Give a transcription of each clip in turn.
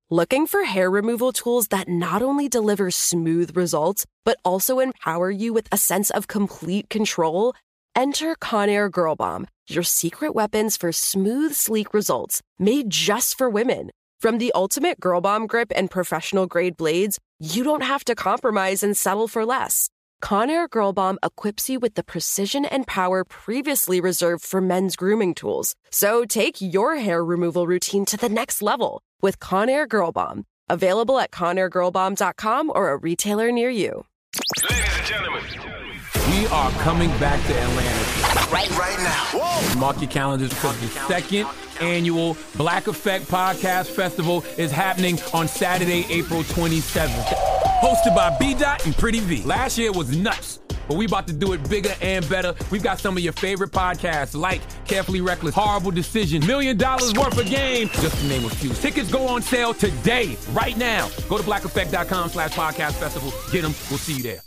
Looking for hair removal tools that not only deliver smooth results, but also empower you with a sense of complete control? Enter Conair Girl Bomb, your secret weapons for smooth, sleek results, made just for women. From the ultimate Girl Bomb grip and professional-grade blades, you don't have to compromise and settle for less. Conair Girl Bomb equips you with the precision and power previously reserved for men's grooming tools. So take your hair removal routine to the next level with Conair Girl Bomb. Available at ConairGirlBomb.com or a retailer near you. Ladies and gentlemen, we are coming back to Atlanta. Right now. Whoa. Mark your calendars because the second annual Black Effect Podcast Festival is happening on Saturday, April 27th. Hosted by B-Dot and Pretty V. Last year was nuts, but we about to do it bigger and better. We've got some of your favorite podcasts like Carefully Reckless, Horrible Decision, $1 Million Worth of Game, just to name a few. Tickets go on sale today, right now. Go to blackeffect.com/podcast festival. Get them. We'll see you there.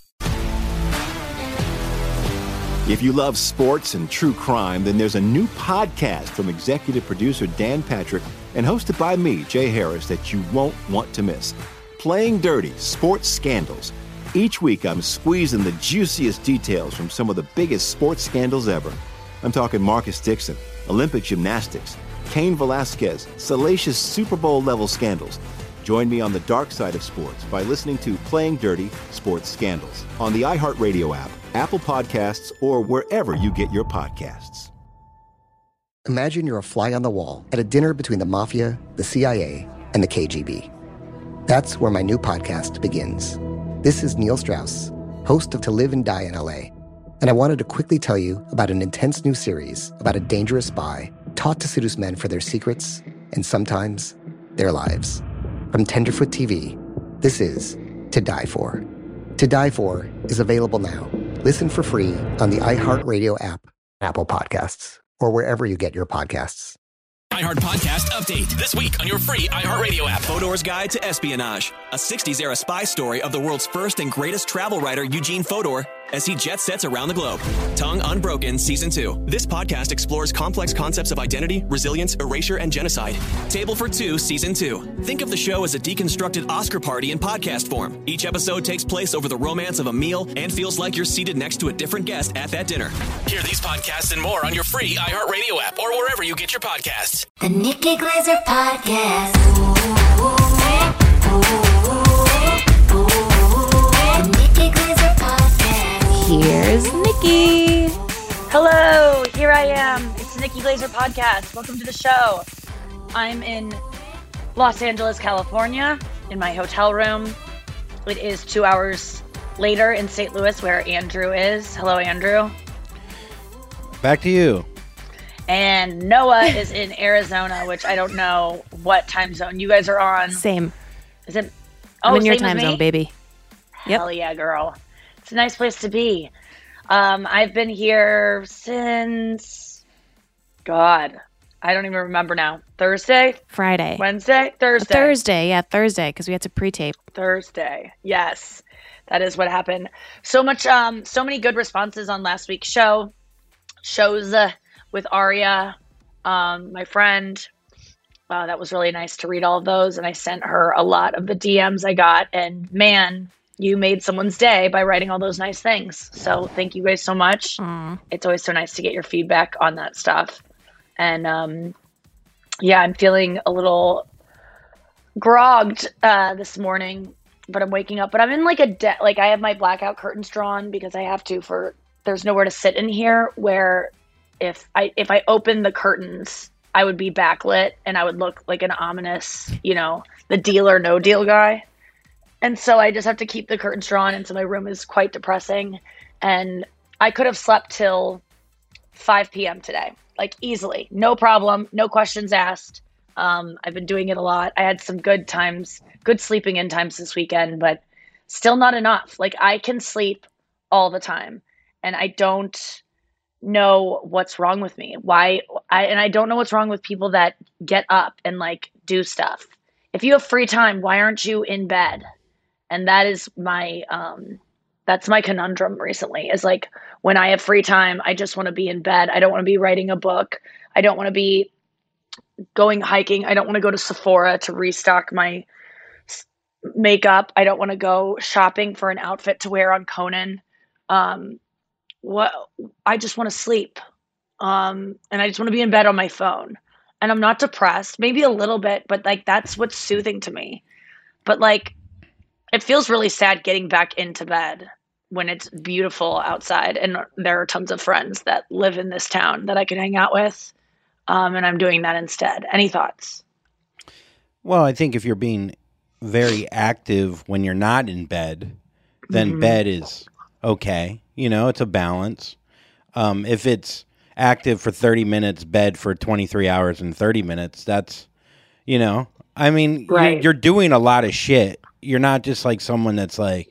If you love sports and true crime, then there's a new podcast from executive producer Dan Patrick and hosted by me, Jay Harris, that you won't want to miss. Playing Dirty: Sports Scandals. Each week, I'm squeezing the juiciest details from some of the biggest sports scandals ever. I'm talking Marcus Dixon, Olympic gymnastics, Cain Velasquez, salacious Super Bowl-level scandals. Join me on the dark side of sports by listening to Playing Dirty: Sports Scandals on the iHeartRadio app, Apple Podcasts, or wherever you get your podcasts. Imagine you're a fly on the wall at a dinner between the Mafia, the CIA, and the KGB. That's where my new podcast begins. This is Neil Strauss, host of To Live and Die in LA, and I wanted to quickly tell you about an intense new series about a dangerous spy taught to seduce men for their secrets and sometimes their lives. From Tenderfoot TV, this is To Die For. To Die For is available now. Listen for free on the iHeartRadio app, Apple Podcasts, or wherever you get your podcasts. iHeart Podcast Update. This week on your free iHeartRadio app. Fodor's Guide to Espionage. A 60s-era spy story of the world's first and greatest travel writer, Eugene Fodor, as he jet sets around the globe. Tongue Unbroken Season 2. This podcast explores complex concepts of identity, resilience, erasure, and genocide. Table for Two Season 2. Think of the show as a deconstructed Oscar party in podcast form. Each episode takes place over the romance of a meal and feels like you're seated next to a different guest at that dinner. Hear these podcasts and more on your free iHeartRadio app or wherever you get your podcasts. The Nikki Glazer Podcast. The Nikki Glazer Podcast. Here's Nikki. Hello, here I am. It's the Nikki Glazer Podcast. Welcome to the show. I'm in Los Angeles, California, in my hotel room. It is 2 hours later in St. Louis, where Andrew is. Hello, Andrew. Back to you. And Noah is in Arizona, which I don't know what time zone you guys are on. Same. Is it? I'm in your same as time me? zone, baby. Yep. Hell yeah, girl. It's a nice place to be. I've been here since, God, I don't even remember now. Thursday? Friday. Wednesday? Thursday. Thursday, yeah, Thursday, because we had to pre-tape. Thursday. Yes, that is what happened. So many good responses on last week's shows with Aria, my friend. That was really nice to read all of those. And I sent her a lot of the DMs I got. And man, you made someone's day by writing all those nice things. So thank you guys so much. It's always so nice to get your feedback on that stuff. And yeah, I'm feeling a little grogged this morning, but I'm waking up. But I'm in like I have my blackout curtains drawn because I have to there's nowhere to sit in here where if I open the curtains, I would be backlit and I would look like an ominous, the deal or no deal guy. And so I just have to keep the curtains drawn. And so my room is quite depressing. And I could have slept till 5 p.m. today, like easily, no problem, no questions asked. I've been doing it a lot. I had some good sleeping in times this weekend, but still not enough. Like I can sleep all the time and I don't know what's wrong with me. I don't know what's wrong with people that get up and like do stuff. If you have free time, why aren't you in bed? And that is that's my conundrum recently, is like when I have free time, I just want to be in bed. I don't want to be writing a book. I don't want to be going hiking. I don't want to go to Sephora to restock my makeup. I don't want to go shopping for an outfit to wear on Conan. What I just want to sleep. And I just want to be in bed on my phone. And I'm not depressed, maybe a little bit, but like that's what's soothing to me. But like it feels really sad getting back into bed when it's beautiful outside and there are tons of friends that live in this town that I can hang out with. And I'm doing that instead. Any thoughts? Well, I think if you're being very active when you're not in bed, then bed is okay. You know, it's a balance. If it's active for 30 minutes, bed for 23 hours and 30 minutes, that's, you know, I mean, Right. you're doing a lot of shit. You're not just like someone that's like,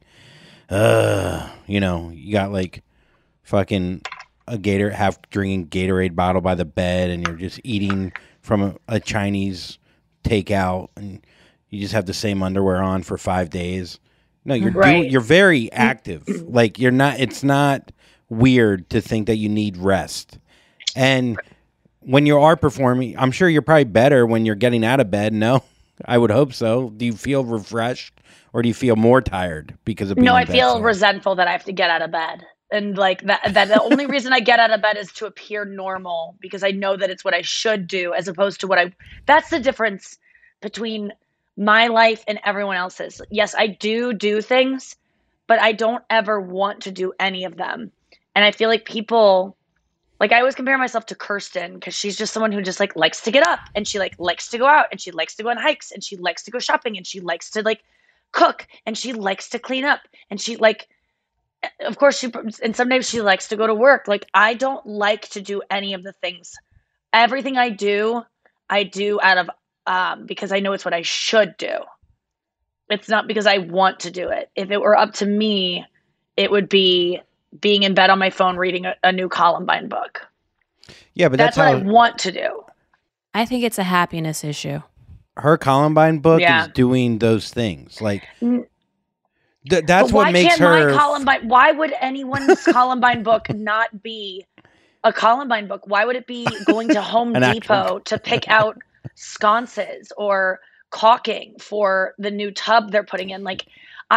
you know, you got like fucking a half drinking Gatorade bottle by the bed and you're just eating from a Chinese takeout and you just have the same underwear on for 5 days. No, you're very active. Like you're not, it's not weird to think that you need rest. And when you are performing, I'm sure you're probably better when you're getting out of bed. No, I would hope so. Do you feel refreshed or do you feel more tired because of being No, in I bed feel so long? resentful that I have to get out of bed. And like that the only reason I get out of bed is to appear normal because I know that it's what I should do as opposed to that's the difference between my life and everyone else's. Yes, I do things, but I don't ever want to do any of them. And I feel like people, like I always compare myself to Kirsten because she's just someone who just like likes to get up and she like likes to go out and she likes to go on hikes and she likes to go shopping and she likes to like cook and she likes to clean up and she like, of course and sometimes she likes to go to work. Like I don't like to do any of the things. Everything I do out of because I know it's what I should do. It's not because I want to do it. If it were up to me, it would be being in bed on my phone reading a new Columbine book. Yeah, but That's what I want to do. I think it's a happiness issue. her Columbine book Yeah. is doing those things. Like that's But what makes her. My Columbine? Why would anyone's Columbine book not be a Columbine book? Why would it be going to Home An actual Depot to pick out sconces or caulking for the new tub they're putting in? Like,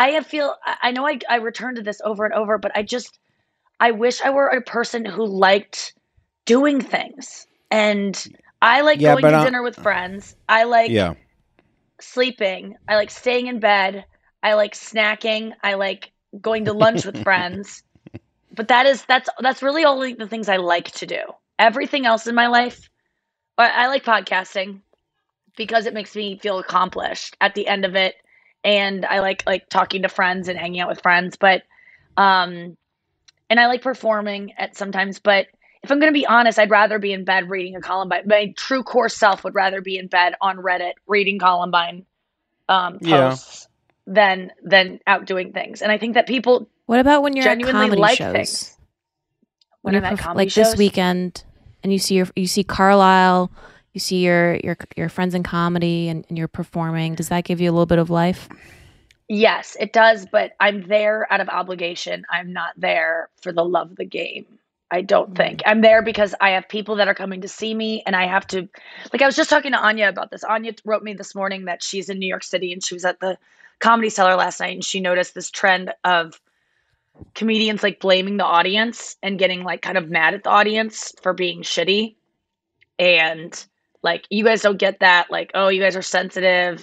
I know I return to this over and over, but I wish I were a person who liked doing things. And I like going to dinner with friends. I like sleeping. I like staying in bed. I like snacking. I like going to lunch with friends. But that's really only the things I like to do. Everything else in my life, I like podcasting because it makes me feel accomplished at the end of it. And I like talking to friends and hanging out with friends. But and I like performing at sometimes, but if I'm going to be honest, I'd rather be in bed reading a Columbine. My true core self would rather be in bed on Reddit reading Columbine posts than out doing things. And I think that people What about when you're at genuinely comedy like shows? things. When I'm you're at comedy like shows? this weekend, and you see Carlisle, you see your friends in comedy, and you're performing. Does that give you a little bit of life? Yes, it does, but I'm there out of obligation. I'm not there for the love of the game. I don't think. I'm there because I have people that are coming to see me and I have to, like I was just talking to Anya about this. Anya wrote me this morning that she's in New York City and she was at the Comedy Cellar last night and she noticed this trend of comedians like blaming the audience and getting like kind of mad at the audience for being shitty. And like, you guys don't get that. Like, oh, you guys are sensitive,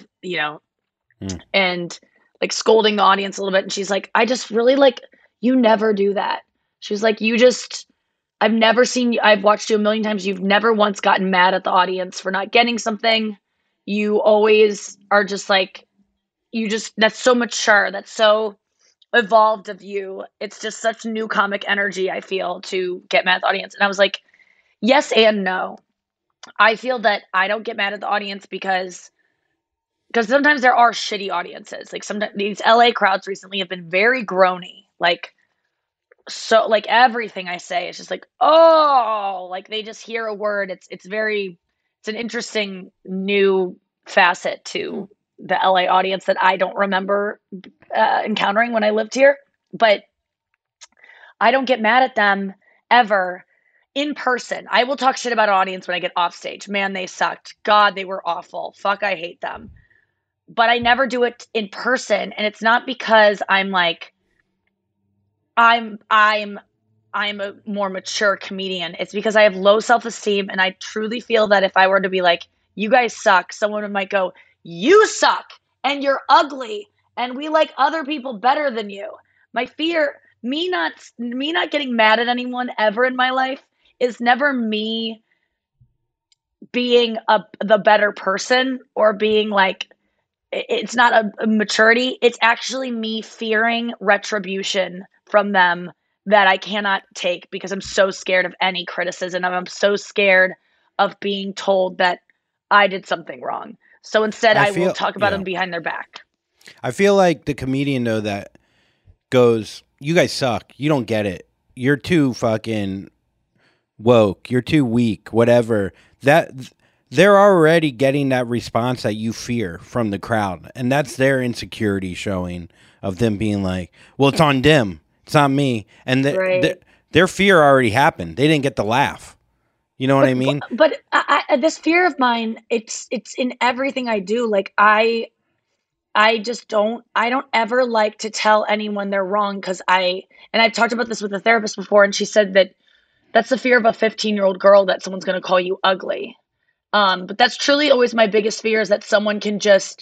and like scolding the audience a little bit. And she's like, I just really like, you never do that. She was like, I've never seen you. I've watched you a million times. You've never once gotten mad at the audience for not getting something. You always are just like, that's so mature. That's so evolved of you. It's just such new comic energy, I feel, to get mad at the audience. And I was like, yes and no. I feel that I don't get mad at the audience because sometimes there are shitty audiences. Like sometimes these LA crowds recently have been very groany. So like everything I say is just like, oh, like they just hear a word. It's an interesting new facet to the LA audience that I don't remember encountering when I lived here. But I don't get mad at them ever in person, I will talk shit about an audience when I get off stage. Man, they sucked. God, they were awful. Fuck, I hate them. But I never do it in person. And it's not because I'm like, I'm a more mature comedian. It's because I have low self-esteem, and I truly feel that if I were to be like, you guys suck, someone might go, you suck and you're ugly and we like other people better than you. My fear, me not getting mad at anyone ever in my life is never me being the better person or being like, it's not a maturity. It's actually me fearing retribution from them that I cannot take because I'm so scared of any criticism. I'm so scared of being told that I did something wrong. So instead, I will talk about them behind their back. I feel like the comedian, though, that goes, you guys suck. You don't get it. You're too fucking woke. You're too weak, whatever. That they're already getting that response that you fear from the crowd. And that's their insecurity showing of them being like, well, it's on them. It's not me. And their fear already happened. They didn't get the laugh. You know what I mean? But this fear of mine, it's in everything I do. Like I don't ever like to tell anyone they're wrong because I've talked about this with a therapist before, and she said that that's the fear of a 15-year-old girl that someone's going to call you ugly. But that's truly always my biggest fear is that someone can just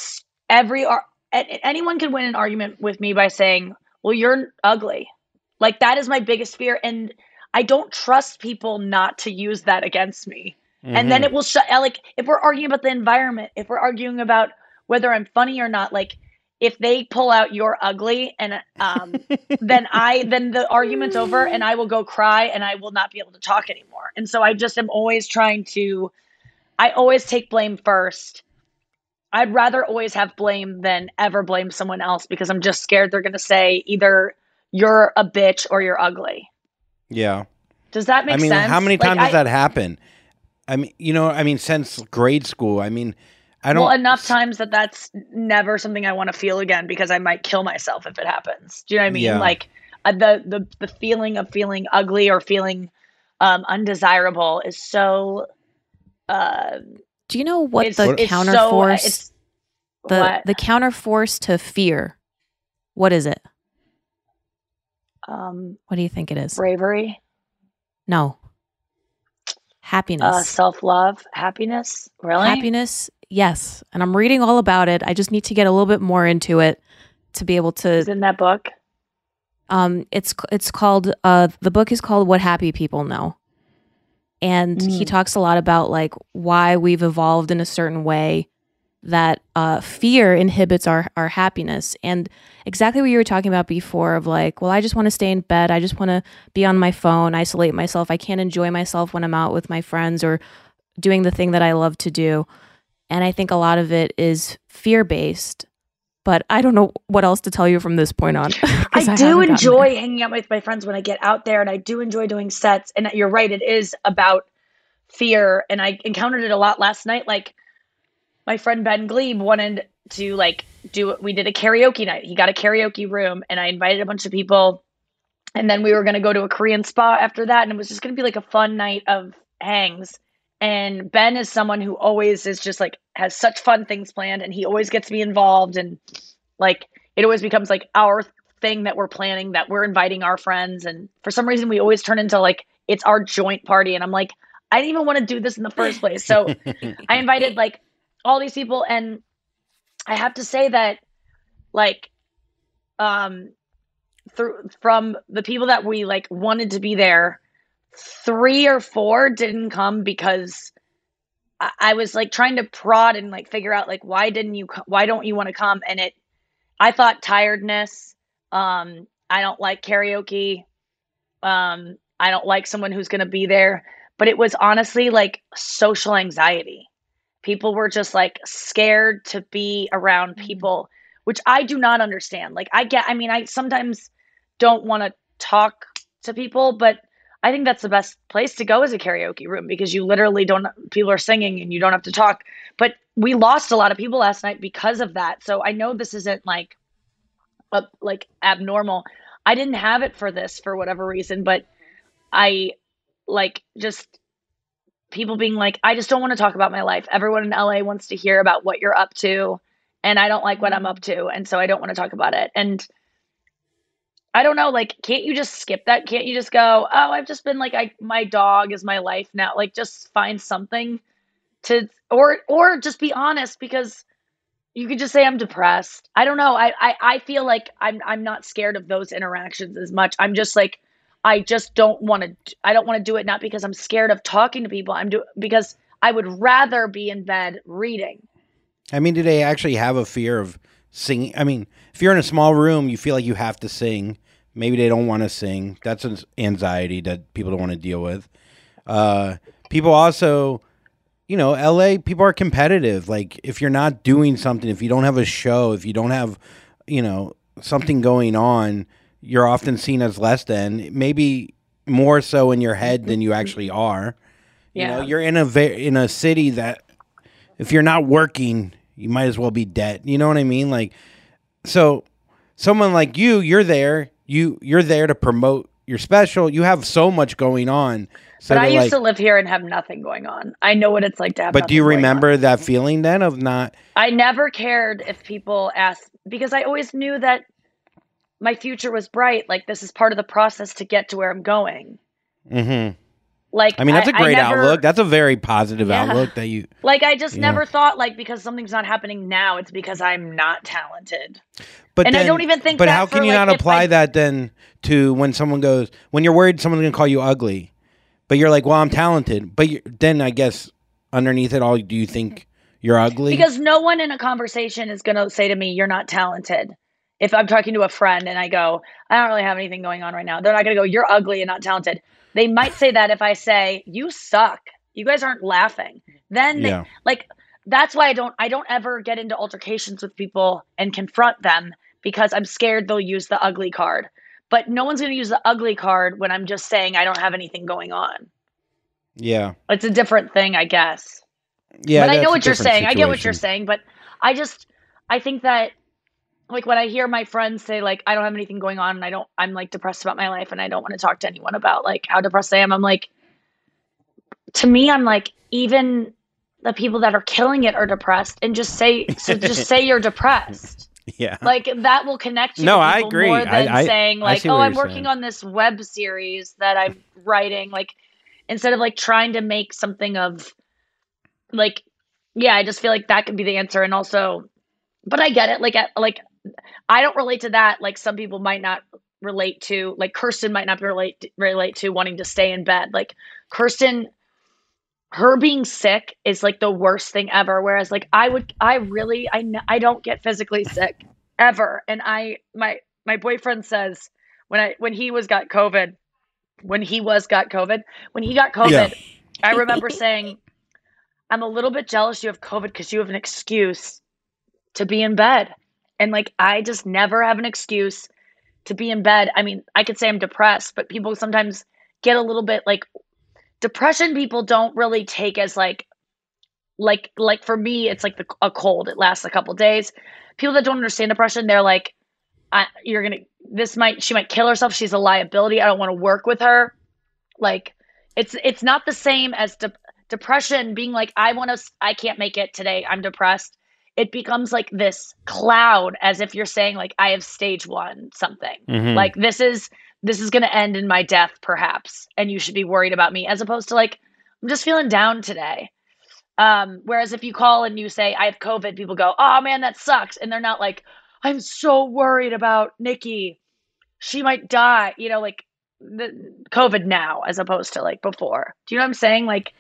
anyone can win an argument with me by saying, well, you're ugly. Like that is my biggest fear. And I don't trust people not to use that against me. Mm-hmm. And then it will like if we're arguing about the environment, if we're arguing about whether I'm funny or not, like if they pull out you're ugly and then the argument's over and I will go cry and I will not be able to talk anymore. And so I just am always I always take blame first. I'd rather always have blame than ever blame someone else because I'm just scared they're going to say either you're a bitch or you're ugly. Yeah. Does that make sense? How many times does that happen? Since grade school, I don't. Well, enough times that's never something I want to feel again because I might kill myself if it happens. Do you know what I mean? Yeah. Like the feeling of feeling ugly or feeling undesirable is so. Do you know what the counterforce? The counterforce to fear. What is it? What do you think it is? Bravery. No. Happiness. Self-love. Happiness. Really? Happiness. Yes. And I'm reading all about it. I just need to get a little bit more into it to be able to. Is it in that book? It's called. The book is called What Happy People Know. And he talks a lot about like why we've evolved in a certain way that fear inhibits our happiness. And exactly what you were talking about before of like, well, I just want to stay in bed. I just want to be on my phone, isolate myself. I can't enjoy myself when I'm out with my friends or doing the thing that I love to do. And I think a lot of it is fear-based. But I don't know what else to tell you from this point on. I do enjoy hanging out with my friends when I get out there, and I do enjoy doing sets. And you're right, it is about fear. And I encountered it a lot last night. Like my friend Ben Glebe wanted to we did a karaoke night. He got a karaoke room, and I invited a bunch of people. And then we were going to go to a Korean spa after that, and it was just going to be like a fun night of hangs. And Ben is someone who always is just like has such fun things planned, and he always gets me involved, and like it always becomes like our thing that we're planning, that we're inviting our friends, and for some reason we always turn into like it's our joint party, and I'm like, I didn't even want to do this in the first place. So I invited like all these people, and I have to say that like from the people that we like wanted to be there, 3 or 4 didn't come because I was like trying to prod and like figure out like why don't you want to come? And I thought tiredness. I don't like karaoke. I don't like someone who's going to be there, but it was honestly like social anxiety. People were just like scared to be around people, which I do not understand. Like I sometimes don't want to talk to people, but I think that's the best place to go is a karaoke room because you literally people are singing and you don't have to talk. But we lost a lot of people last night because of that. So I know this isn't like abnormal. I didn't have it for this for whatever reason, but I like just people being like, I just don't want to talk about my life. Everyone in LA wants to hear about what you're up to, and I don't like what I'm up to, and so I don't want to talk about it. And I don't know, like, can't you just skip that? Can't you just go, oh, I've just been like, my dog is my life now. Like, just find something to, or just be honest, because you could just say I'm depressed. I don't know. I feel like I'm not scared of those interactions as much. I'm just like, I just don't want to, I don't want to do it, not because I'm scared of talking to people. Because I would rather be in bed reading. I mean, do they actually have a fear of singing? I mean, if you're in a small room, you feel like you have to sing. Maybe they don't want to sing. That's an anxiety that people don't want to deal with. People also, you know, LA, people are competitive. Like, if you're not doing something, if you don't have a show, if you don't have, you know, something going on, you're often seen as less than, maybe more so in your head than you actually are. You know, you're in a city that if you're not working, you might as well be dead. You know what I mean? Like, so someone like you're there. You're there to promote your special. You have so much going on. So but I used to live here and have nothing going on. I know what it's like to have. But do you remember that feeling then of not? I never cared if people asked, because I always knew that my future was bright. Like, this is part of the process to get to where I'm going. Mm-hmm. Like, I mean, that's a great outlook. That's a very positive outlook that you. Like, I just never thought, like, because something's not happening now, it's because I'm not talented. But and then, I don't even think. But that how can for, you like, not apply that then to when someone goes, when you're worried someone's going to call you ugly, but you're like, well, I'm talented. But then I guess underneath it all, do you think you're ugly? Because no one in a conversation is going to say to me, you're not talented. If I'm talking to a friend and I go, I don't really have anything going on right now, they're not going to go, you're ugly and not talented. They might say that if I say, you suck. You guys aren't laughing. Then they, like, that's why I don't ever get into altercations with people and confront them, because I'm scared they'll use the ugly card. But no one's going to use the ugly card when I'm just saying I don't have anything going on. Yeah. It's a different thing, I guess. Yeah. But I know what you're saying. I get what you're saying. But I think that, like, when I hear my friends say, like, I don't have anything going on and I'm like depressed about my life and I don't want to talk to anyone about like how depressed I am. I'm like, to me, I'm like, even the people that are killing it are depressed, and just say you're depressed. Yeah. Like, that will connect you No, to I people agree. more than saying like, oh, I'm working saying. on this web series that I'm writing. Like, instead of like trying to make something of like, yeah, I just feel like that could be the answer. And also, but I get it. Like, I don't relate to that. Like, some people might not relate to, like, Kirsten might not relate to wanting to stay in bed. Like, Kirsten, her being sick is like the worst thing ever. Whereas like I don't get physically sick ever. And my boyfriend says when he got COVID, I remember saying, I'm a little bit jealous you have COVID because you have an excuse to be in bed. And like, I just never have an excuse to be in bed. I mean, I could say I'm depressed, but people sometimes get a little bit like, depression people don't really take as like for me, it's like a cold. It lasts a couple days. People that don't understand depression, they're like, she might kill herself. She's a liability. I don't want to work with her. Like, it's not the same as depression being like, I can't make it today. I'm depressed. It becomes like this cloud, as if you're saying like, I have stage 1 something. Mm-hmm. Like, this is going to end in my death, perhaps, and you should be worried about me, as opposed to like, I'm just feeling down today. Whereas if you call and you say, I have COVID, people go, oh man, that sucks. And they're not like, I'm so worried about Nikki. She might die, you know, like the COVID now, as opposed to like before. Do you know what I'm saying? Like,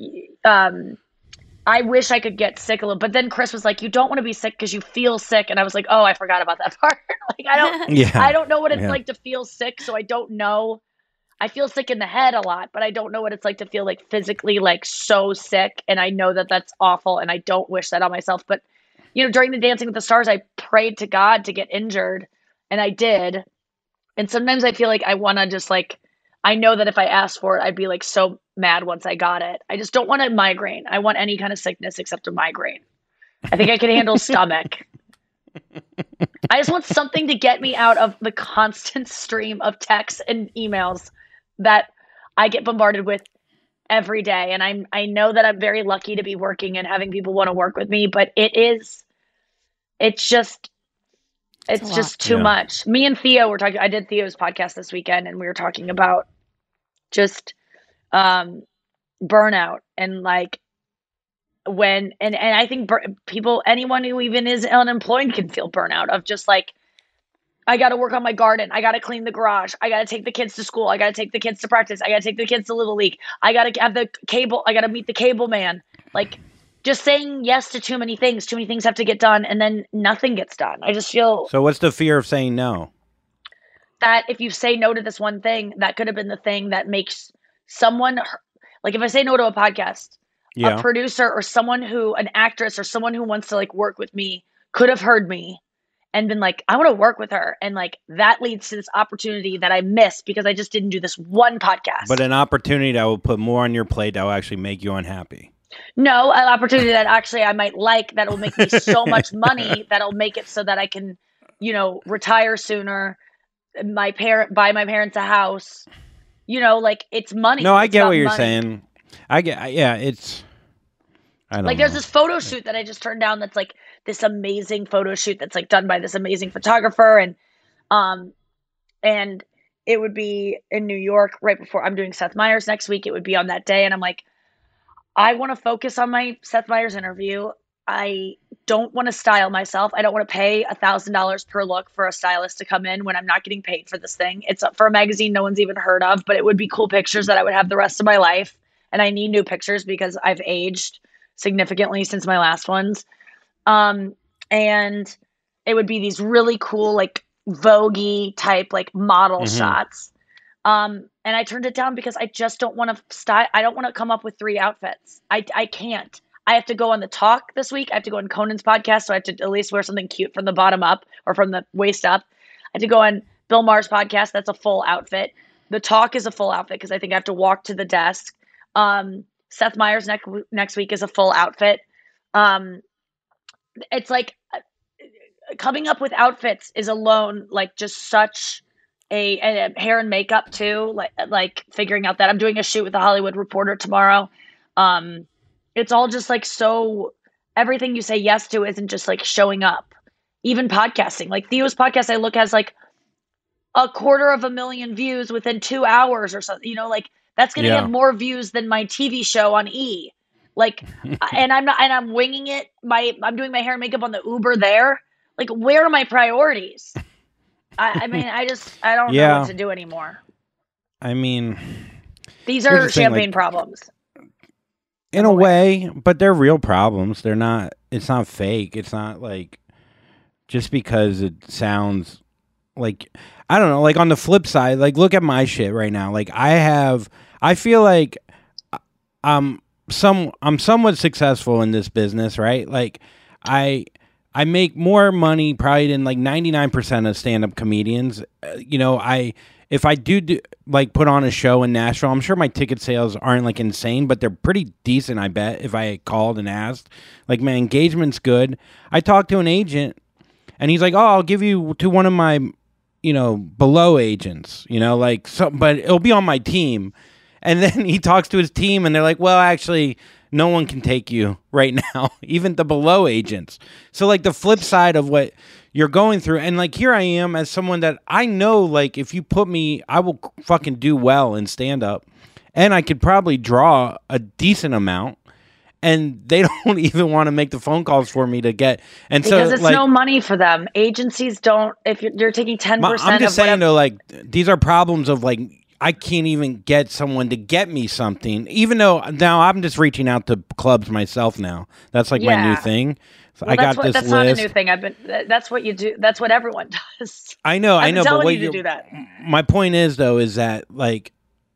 I wish I could get sick a little, but then Chris was like, you don't want to be sick because you feel sick. And I was like, oh, I forgot about that part. Like, I don't know what it's like to feel sick. So I don't know. I feel sick in the head a lot, but I don't know what it's like to feel like physically like so sick. And I know that that's awful. And I don't wish that on myself. But, you know, during the Dancing with the Stars, I prayed to God to get injured, and I did. And sometimes I feel like I want to just like, I know that if I asked for it, I'd be like so mad once I got it. I just don't want a migraine. I want any kind of sickness except a migraine. I think I can handle stomach. I just want something to get me out of the constant stream of texts and emails that I get bombarded with every day. And I know that I'm very lucky to be working and having people want to work with me, but it's just too much. Me and Theo were talking, I did Theo's podcast this weekend, and we were talking about just burnout and like and I think anyone who even is unemployed can feel burnout of just like, I got to work on my garden. I got to clean the garage. I got to take the kids to school. I got to take the kids to practice. I got to take the kids to Little League. I got to have the cable. I got to meet the cable man. Like, just saying yes to too many things. Too many things have to get done, and then nothing gets done. I just feel... So what's the fear of saying no? That if you say no to this one thing, that could have been the thing that makes someone... Like, if I say no to a podcast, a producer or an actress or someone who wants to, like, work with me could have heard me and been like, I want to work with her. And like, that leads to this opportunity that I missed because I just didn't do this one podcast. But an opportunity that will put more on your plate that will actually make you unhappy. No, an opportunity that actually I might like, that will make me so much money, that'll make it so that I can, retire sooner, buy my parents a house, like it's money. No, I get what you're saying. I don't know. There's this photo shoot that I just turned down that's like this amazing photo shoot that's like done by this amazing photographer, and it would be in New York right before I'm doing Seth Meyers next week. It would be on that day, and I'm like, I want to focus on my Seth Meyers interview. I don't want to style myself. I don't want to pay $1,000 per look for a stylist to come in when I'm not getting paid for this thing. It's for a magazine no one's even heard of, but it would be cool pictures that I would have the rest of my life. And I need new pictures because I've aged significantly since my last ones. And it would be these really cool, like Vogue-y type, like model shots. And I turned it down because I just don't want to style. I don't want to come up with 3 outfits. I can't. I have to go on the talk this week. I have to go on Conan's podcast. So I have to at least wear something cute from the bottom up or from the waist up. I have to go on Bill Maher's podcast. That's a full outfit. The talk is a full outfit because I think I have to walk to the desk. Seth Meyers next week is a full outfit. It's like coming up with outfits is alone like just such a hair and makeup too. Like figuring out that I'm doing a shoot with the Hollywood Reporter tomorrow. It's all just like so. Everything you say yes to isn't just like showing up. Even podcasting, like Theo's podcast, I look has like 250,000 views within 2 hours or something. Like. That's going to have more views than my TV show on E. Like, and I'm winging it. I'm doing my hair and makeup on the Uber there. Like, where are my priorities? I mean, I don't know what to do anymore. I mean, these are champagne problems. In a way, but they're real problems. They're not, it's not fake. It's not like, just because it sounds like, I don't know, like on the flip side, like look at my shit right now. Like I feel like I'm somewhat successful in this business, right? Like I make more money probably than like 99% of stand-up comedians. If I do like put on a show in Nashville, I'm sure my ticket sales aren't like insane, but they're pretty decent, I bet, if I called and asked. Like my engagement's good. I talked to an agent and he's like, "Oh, I'll give you to one of my below agents, but it'll be on my team." And then he talks to his team and they're like, "Well, actually, no one can take you right now, even the below agents." So like the flip side of what you're going through. And like, here I am as someone that I know, like if you put me, I will fucking do well in stand up and I could probably draw a decent amount. And they don't even want to make the phone calls for me to get. And because so, it's no money for them. Agencies don't. If you're taking 10%. I'm just saying though, like these are problems of like I can't even get someone to get me something. Even though now I'm just reaching out to clubs myself now. That's like my new thing. So I got this list. That's not a new thing. That's what you do. That's what everyone does. I know. But you to do that. My point is though, is that like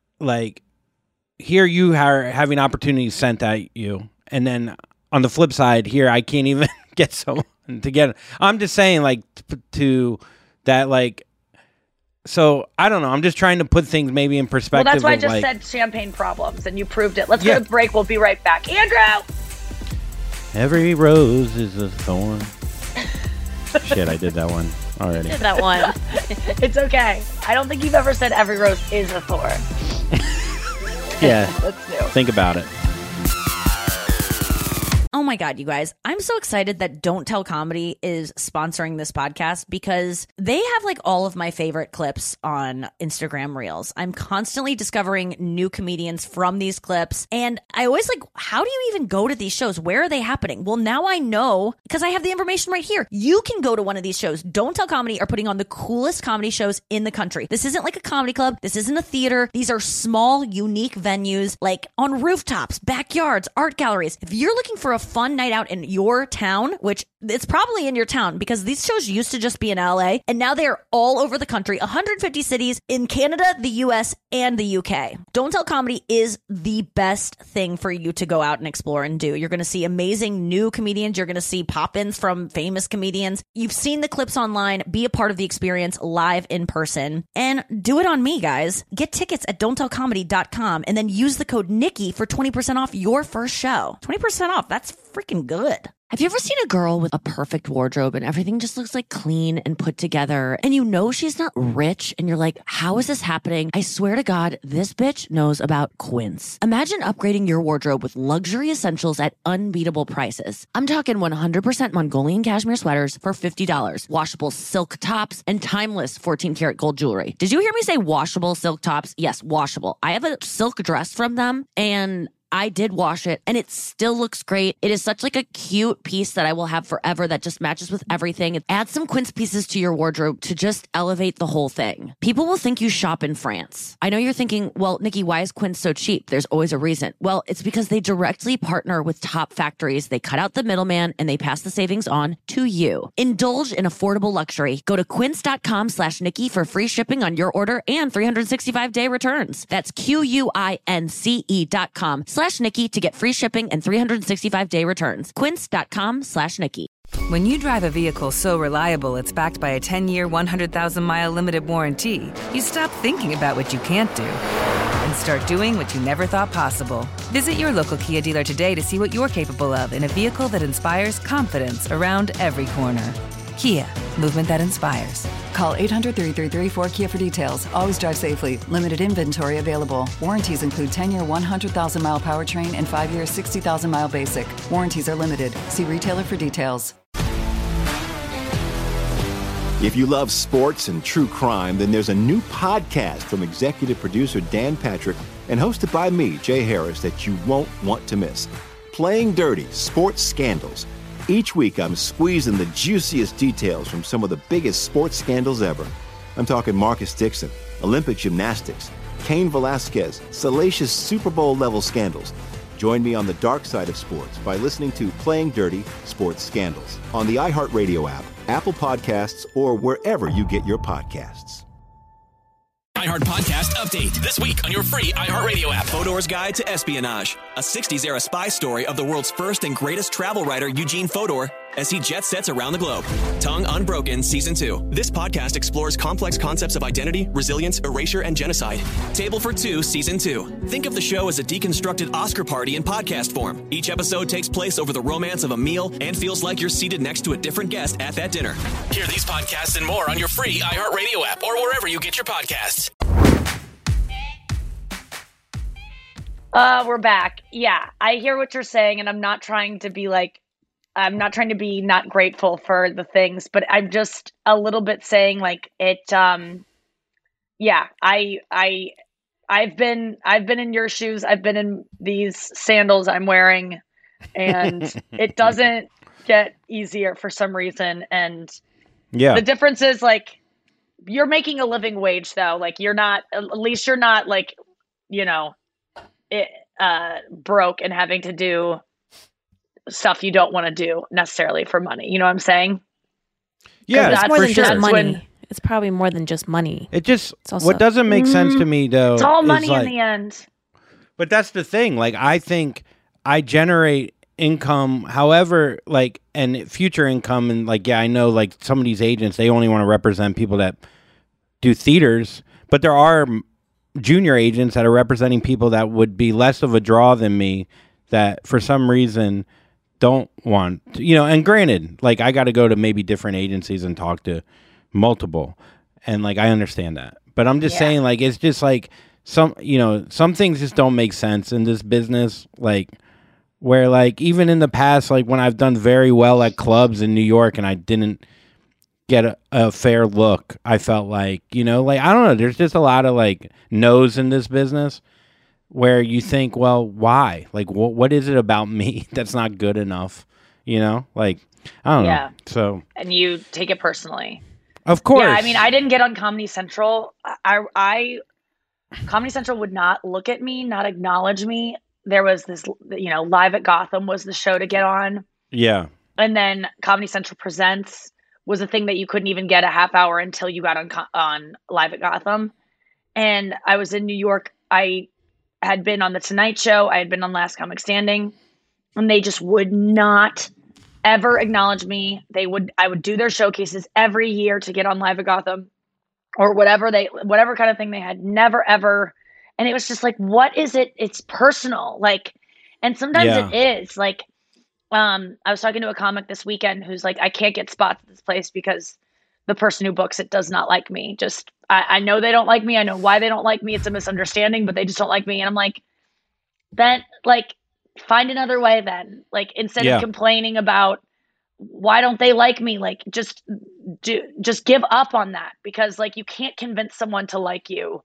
here you are having opportunities sent at you. And then on the flip side here, I can't even get someone to get it. I'm just saying like to that, like, so I don't know. I'm just trying to put things maybe in perspective. Well, that's why I just said champagne problems and you proved it. Let's go to break. We'll be right back. Andrew! Every rose is a thorn. Shit, I did that one already. Did that one. It's okay. I don't think you've ever said every rose is a thorn. Yeah. That's new. Think about it. Oh my God, you guys. I'm so excited that Don't Tell Comedy is sponsoring this podcast because they have like all of my favorite clips on Instagram Reels. I'm constantly discovering new comedians from these clips. And I always like, how do you even go to these shows? Where are they happening? Well, now I know because I have the information right here. You can go to one of these shows. Don't Tell Comedy are putting on the coolest comedy shows in the country. This isn't like a comedy club. This isn't a theater. These are small, unique venues like on rooftops, backyards, art galleries. If you're looking for a fun night out in your town, which it's probably in your town because these shows used to just be in LA and now they're all over the country, 150 cities in Canada, the US, and the UK. Don't Tell Comedy is the best thing for you to go out and explore and do. You're going to see amazing new comedians. You're going to see pop-ins from famous comedians. You've seen the clips online. Be a part of the experience live in person and do it on me, guys. Get tickets at don'ttellcomedy.com and then use the code Nikki for 20% off your first show. 20% off. That's freaking good. Have you ever seen a girl with a perfect wardrobe and everything just looks like clean and put together and you know she's not rich and you're like, how is this happening? I swear to God, this bitch knows about Quince. Imagine upgrading your wardrobe with luxury essentials at unbeatable prices. I'm talking 100% Mongolian cashmere sweaters for $50, washable silk tops, and timeless 14 karat gold jewelry. Did you hear me say washable silk tops? Yes, washable. I have a silk dress from them and I did wash it and it still looks great. It is such like a cute piece that I will have forever that just matches with everything. Add some Quince pieces to your wardrobe to just elevate the whole thing. People will think you shop in France. I know you're thinking, well, Nikki, why is Quince so cheap? There's always a reason. Well, it's because they directly partner with top factories. They cut out the middleman and they pass the savings on to you. Indulge in affordable luxury. Go to quince.com/Nikki for free shipping on your order and 365-day returns. That's QUINCE.com/Nikki to get free shipping and 365-day returns. Quince.com/Nikki. When you drive a vehicle so reliable it's backed by a 10-year, 100,000-mile limited warranty, you stop thinking about what you can't do and start doing what you never thought possible. Visit your local Kia dealer today to see what you're capable of in a vehicle that inspires confidence around every corner. Kia, movement that inspires. Call 800-333-4KIA for details. Always drive safely. Limited inventory available. Warranties include 10-year 100,000-mile powertrain and 5-year 60,000-mile basic. Warranties are limited. See retailer for details. If you love sports and true crime, then there's a new podcast from executive producer Dan Patrick and hosted by me, Jay Harris, that you won't want to miss. Playing Dirty: Sports Scandals. Each week, I'm squeezing the juiciest details from some of the biggest sports scandals ever. I'm talking Marcus Dixon, Olympic gymnastics, Cain Velasquez, salacious Super Bowl-level scandals. Join me on the dark side of sports by listening to Playing Dirty: Sports Scandals on the iHeartRadio app, Apple Podcasts, or wherever you get your podcasts. iHeart Podcast Update. This week on your free iHeartRadio app. Fodor's Guide to Espionage. A 60s-era spy story of the world's first and greatest travel writer, Eugene Fodor, as he jet sets around the globe. Tongue Unbroken Season 2. This podcast explores complex concepts of identity, resilience, erasure, and genocide. Table for Two Season 2. Think of the show as a deconstructed Oscar party in podcast form. Each episode takes place over the romance of a meal and feels like you're seated next to a different guest at that dinner. Hear these podcasts and more on your free iHeartRadio app or wherever you get your podcasts. We're back. Yeah, I hear what you're saying, and I'm not trying to be not grateful for the things, but I'm just a little bit saying like it. Yeah, I've been in your shoes. I've been in these sandals I'm wearing, and it doesn't get easier for some reason. And yeah, the difference is like you're making a living wage though. Like you're not. At least you're not like, you know, broke and having to do stuff you don't want to do necessarily for money. You know what I'm saying? Yeah, it's more than just money. When, it's probably more than just money. It just also, what doesn't make sense to me though. It's all money like, in the end. But that's the thing. Like I think I generate income, however, like and future income, and like yeah, I know like some of these agents they only want to represent people that do theaters, but there are junior agents that are representing people that would be less of a draw than me that for some reason don't want to, you know, and granted, like I got to go to maybe different agencies and talk to multiple and like I understand that, but I'm just saying like it's just like some things just don't make sense in this business. Like, where like even in the past, like when I've done very well at clubs in New York and I didn't get a fair look, I felt like, like, I don't know, there's just a lot of like no's in this business where you think, well, why? Like, what is it about me that's not good enough? Like, I don't know. So, and you take it personally. Of course. Yeah, I mean, I didn't get on Comedy Central. Comedy Central would not look at me, not acknowledge me. There was this, Live at Gotham was the show to get on. Yeah. And then Comedy Central Presents was a thing that you couldn't even get a half hour until you got on Live at Gotham. And I was in New York. I had been on The Tonight Show. I had been on Last Comic Standing. And they just would not ever acknowledge me. I would do their showcases every year to get on Live at Gotham or whatever kind of thing they had. Never, ever. And it was just like, what is it? It's personal. Like, and sometimes it is like, I was talking to a comic this weekend who's like, I can't get spots at this place because the person who books it does not like me. Just, I know they don't like me. I know why they don't like me. It's a misunderstanding, but they just don't like me. And I'm like, then like, find another way then. Like, instead of complaining about why don't they like me, like just give up on that, because like you can't convince someone to like you.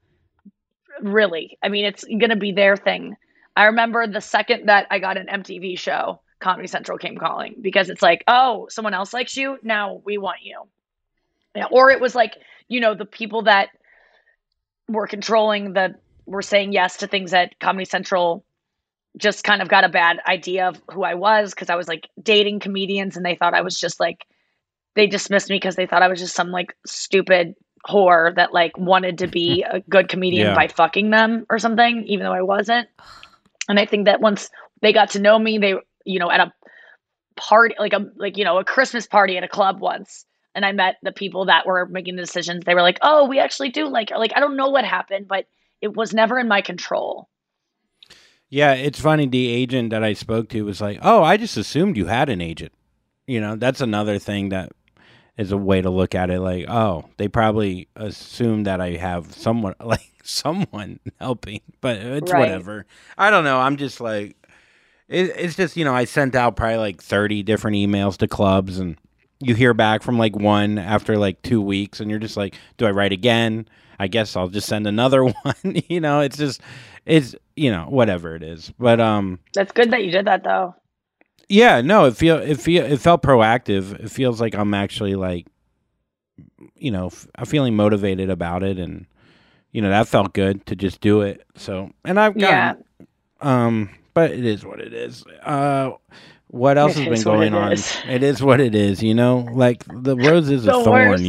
Really. I mean, it's going to be their thing. I remember the second that I got an MTV show, Comedy Central came calling, because it's like, oh, someone else likes you. Now we want you. Yeah. Or it was like, the people that were controlling were saying yes to things that Comedy Central just kind of got a bad idea of who I was, because I was like dating comedians and they thought I was just like, they dismissed me because they thought I was just some like stupid whore that like wanted to be a good comedian by fucking them or something, even though I wasn't. And I think that once they got to know me, they, at a party, a Christmas party at a club once, and I met the people that were making the decisions. They were like, oh, we actually do like, I don't know what happened, but it was never in my control. Yeah, it's funny. The agent that I spoke to was like, oh, I just assumed you had an agent. That's another thing that is a way to look at it. Like, oh, they probably assume that I have someone helping, but it's whatever. I don't know. I'm just like, it's just, I sent out probably like 30 different emails to clubs, and you hear back from like one after like 2 weeks, and you're just like, do I write again? I guess I'll just send another one. It's just, whatever it is. But that's good that you did that though. Yeah, no, it felt proactive. It feels like I'm actually like, I'm feeling motivated about it, and that felt good to just do it. So, and I've got, but it is what it is. What else has been going on? It is what it is. Like the rose is a thorn. Worst.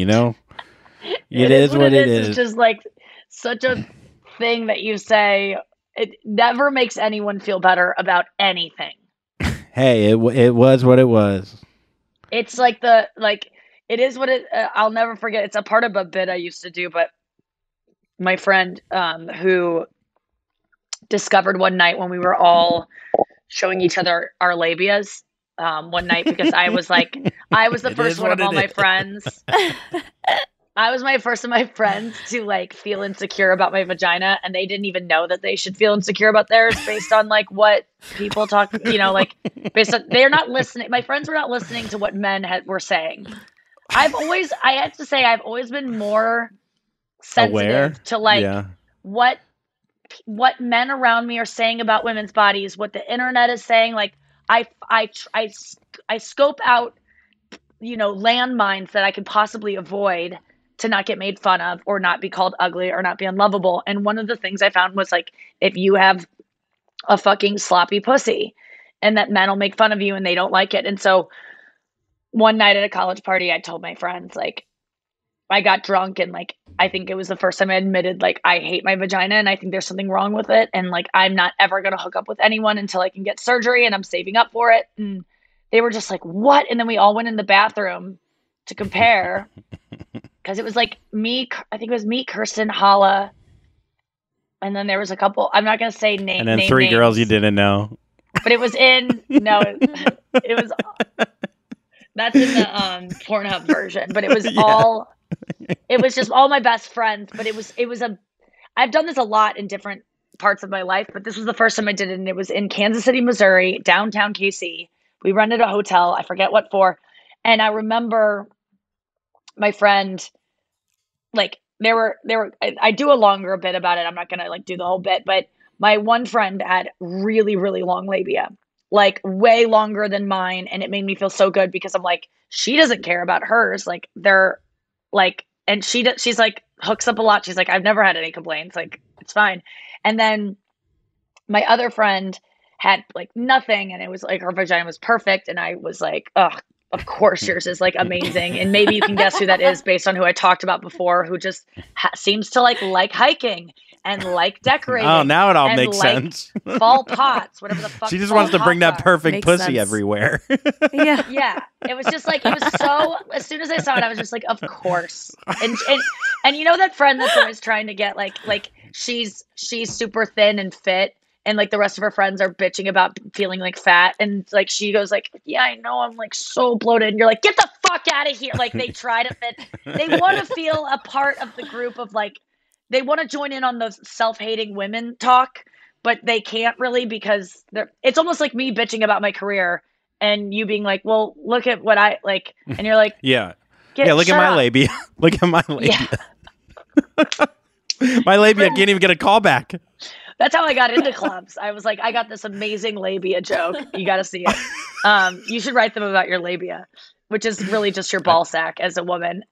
It is what it is. It's just like such a thing that you say. It never makes anyone feel better about anything. Hey, it was what it was. It's like it is what it. I'll never forget. It's a part of a bit I used to do, but my friend who discovered one night when we were all showing each other our labias one night, because I was the first one of all my friends. I was my first of my friends to like feel insecure about my vagina, and they didn't even know that they should feel insecure about theirs based on like what people talk, like based on, they're not listening. My friends were not listening to what men were saying. I had to say, I've always been more sensitive to like what men around me are saying about women's bodies, what the internet is saying. Like I scope out, landmines that I could possibly avoid to not get made fun of or not be called ugly or not be unlovable. And one of the things I found was like, if you have a fucking sloppy pussy, and that men will make fun of you and they don't like it. And so one night at a college party, I told my friends, like, I got drunk, and like, I think it was the first time I admitted, like, I hate my vagina and I think there's something wrong with it. And like, I'm not ever going to hook up with anyone until I can get surgery, and I'm saving up for it. And they were just like, what? And then we all went in the bathroom to compare, because it was like me, I think it was me, Kirsten, Hala, and then there was a couple, I'm not going to say names. And then three girls you didn't know. But it was it was, that's in the Pornhub version, but it was it was just all my best friends. But I've done this a lot in different parts of my life, but this was the first time I did it, and it was in Kansas City, Missouri, downtown KC. We rented a hotel. I forget what for. And I remember my friend, like, I do a longer bit about it. I'm not going to like do the whole bit, but my one friend had really, really long labia, like way longer than mine. And it made me feel so good because I'm like, she doesn't care about hers. Like they're like, and she's like hooks up a lot. She's like, I've never had any complaints. Like it's fine. And then my other friend had like nothing. And it was like, her vagina was perfect. And I was like, ugh, of course yours is like amazing. And maybe you can guess who that is based on who I talked about before, who just seems to like hiking and like decorating. Oh, now it all and makes like sense. Fall pots, whatever the fuck. She just fall wants to bring pots that are. perfect Makes pussy sense. everywhere. Yeah. It was just like, it was so, as soon as I saw it, I was just like, of course. And you know that friend that's always trying to get like she's super thin and fit, and like the rest of her friends are bitching about feeling like fat, and like she goes like, yeah, I know, I'm like so bloated, and you're like, get the fuck out of here. Like they try to fit, they want to feel a part of the group of like, they want to join in on the self-hating women talk, but they can't really because it's almost like me bitching about my career and you being like, well, look at what I like, and you're like, Yeah, look at my up. labia. Look at my labia. My labia can't even get a call back. That's how I got into clubs. I was like, I got this amazing labia joke. You got to see it. You should write them about your labia, which is really just your ball sack as a woman.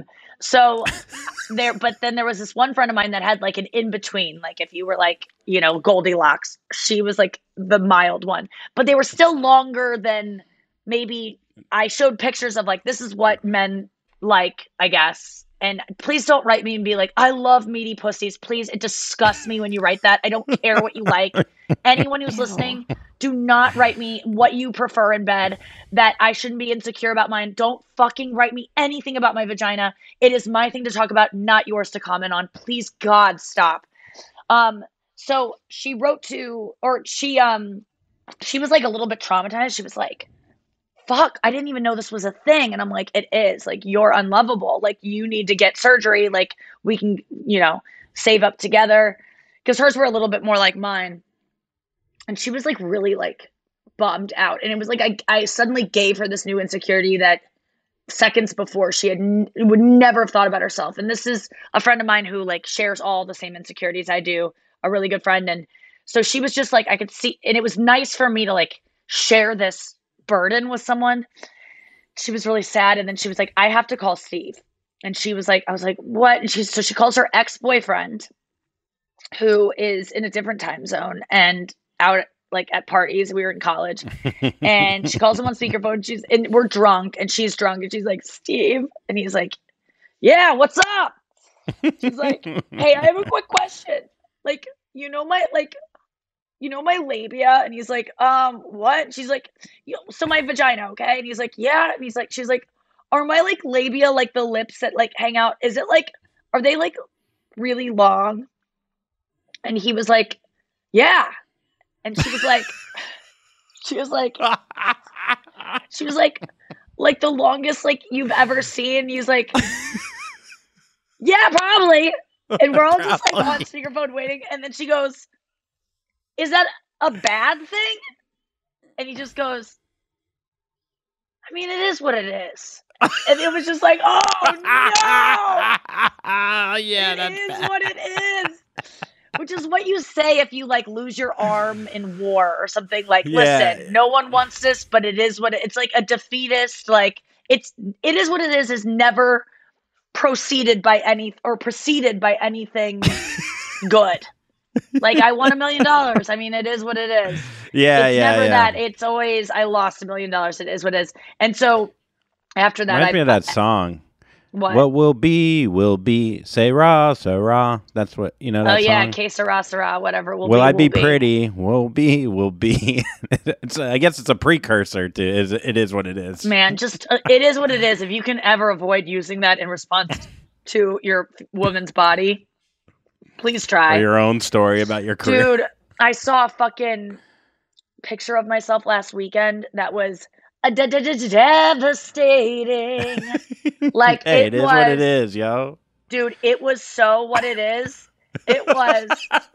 But then there was this one friend of mine that had like an in-between, like if you were like, you know, Goldilocks, she was like the mild one, but they were still longer than maybe I showed pictures of like, this is what men like, I guess. And please don't write me and be like, I love meaty pussies. Please, it disgusts me when you write that. I don't care what you like. Anyone who's listening, do not write me what you prefer in bed, that I shouldn't be insecure about mine. Don't fucking write me anything about my vagina. It is my thing to talk about, not yours to comment on. Please, God, stop. So she wrote to, or she was like a little bit traumatized. She was like, fuck, I didn't even know this was a thing. And I'm like, it is. Like, you're unlovable. Like, you need to get surgery. Like, we can, you know, save up together. Because hers were a little bit more like mine. And she was like really like bummed out. And it was like, I suddenly gave her this new insecurity that seconds before she would never have thought about herself. And this is a friend of mine who like shares all the same insecurities I do, a really good friend. And so she was just like, I could see, and it was nice for me to like share this burden with someone. She was really sad, and then she was like, I have to call Steve. And she was like, I was like, what? And she calls her ex-boyfriend, who is in a different time zone and out like at parties. We were in college, and she calls him on speakerphone. And we're drunk, and she's drunk, and she's like, Steve, and he's like, yeah, what's up? She's like, hey, I have a quick question. Like, you know my labia? And he's like, what? And she's like, so my vagina, okay? And he's like, yeah. And he's like, she's like, are my like labia like the lips that like hang out? Is it like, are they like really long? And he was like, yeah. And she was like, like the longest like you've ever seen. He's like, yeah, probably. And we're all just like on speakerphone waiting. And then she goes, is that a bad thing? And he just goes, I mean, it is what it is. And it was just like, oh no! Yeah, it is bad. What it is. Which is what you say if you like lose your arm in war or something. Like, listen, no one wants this, but it is what it's like a defeatist. Like it is what it is never preceded by anything good. Like, I won $1 million. I mean, it is what it is. Yeah, it's yeah, never yeah. that. It's always, I lost $1 million. It is what it is. And so after that, Reminds me of that song. What will be. Say rah, so rah. That's what, you know, that oh, yeah. song? Que sera, sera, whatever. Will I be pretty? Will be. I guess it's a precursor to it is what it is. Man, just, it is what it is. If you can ever avoid using that in response to your woman's body, please try. Or your own story about your career. Dude, I saw a fucking picture of myself last weekend that was devastating. Like, hey, it is what it is, yo. Dude, it was so what it is. It was.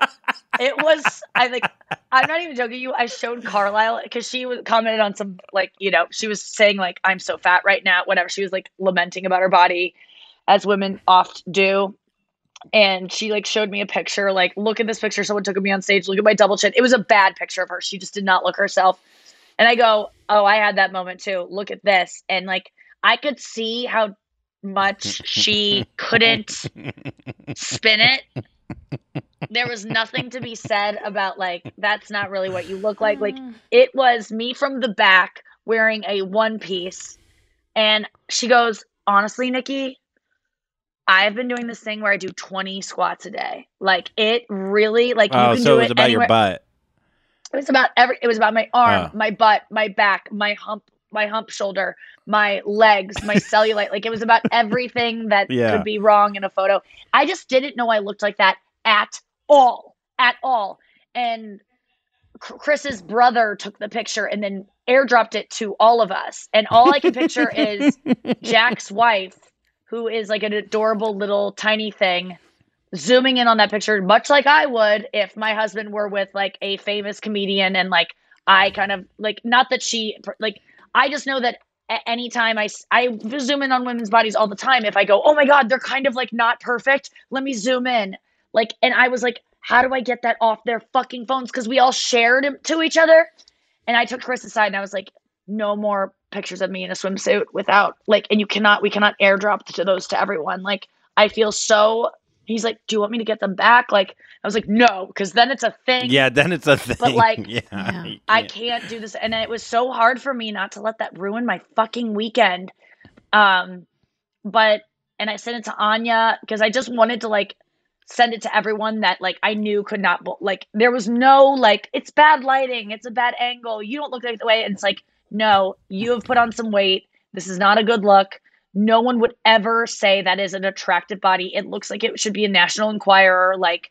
I'm not even joking you. I showed Carlisle because she was commented on some, like, she was saying, like, I'm so fat right now, whatever. She was, like, lamenting about her body, as women oft do. And she, like, showed me a picture, like, look at this picture. Someone took of me on stage. Look at my double chin. It was a bad picture of her. She just did not look herself. And I go, oh, I had that moment too. Look at this. And, like, I could see how much she couldn't spin it. There was nothing to be said about, like, that's not really what you look like. Like, it was me from the back wearing a one piece. And she goes, honestly, Nikki, I've been doing this thing where I do 20 squats a day. Like, it really, like, you can so do it was it about anywhere. your butt. It was about my arm, my butt, my back, my hump shoulder, my legs, my cellulite. Like, it was about everything that could be wrong in a photo. I just didn't know I looked like that at all. And Chris's brother took the picture and then airdropped it to all of us. And all I can picture is Jack's wife, who is like an adorable little tiny thing, zooming in on that picture, much like I would if my husband were with, like, a famous comedian. And, like, I kind of, like, not that she, like, I just know that anytime I zoom in on women's bodies all the time. If I go, oh my God, they're kind of, like, not perfect, let me zoom in. Like, and I was like, how do I get that off their fucking phones? Because we all shared it to each other. And I took Chris aside and I was like, no more pictures of me in a swimsuit without, like, and we cannot airdrop those to everyone. Like, I feel so, he's like, do you want me to get them back? Like, I was like, no, because then it's a thing. Yeah, then it's a thing. But, like, yeah. I can't do this. And it was so hard for me not to let that ruin my fucking weekend. And I sent it to Anya because I just wanted to, like, send it to everyone that, like, I knew could not, like, there was no, like, it's bad lighting, it's a bad angle, you don't look like the way. And it's like, no, you have put on some weight. This is not a good look. No one would ever say that is an attractive body. It looks like it should be a National Enquirer. Like,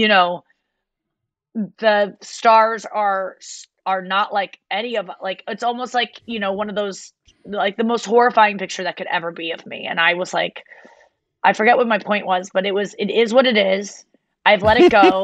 the stars are not like any of, like, it's almost like, one of those, like, the most horrifying picture that could ever be of me. And I was like, I forget what my point was, but it is what it is. I've let it go.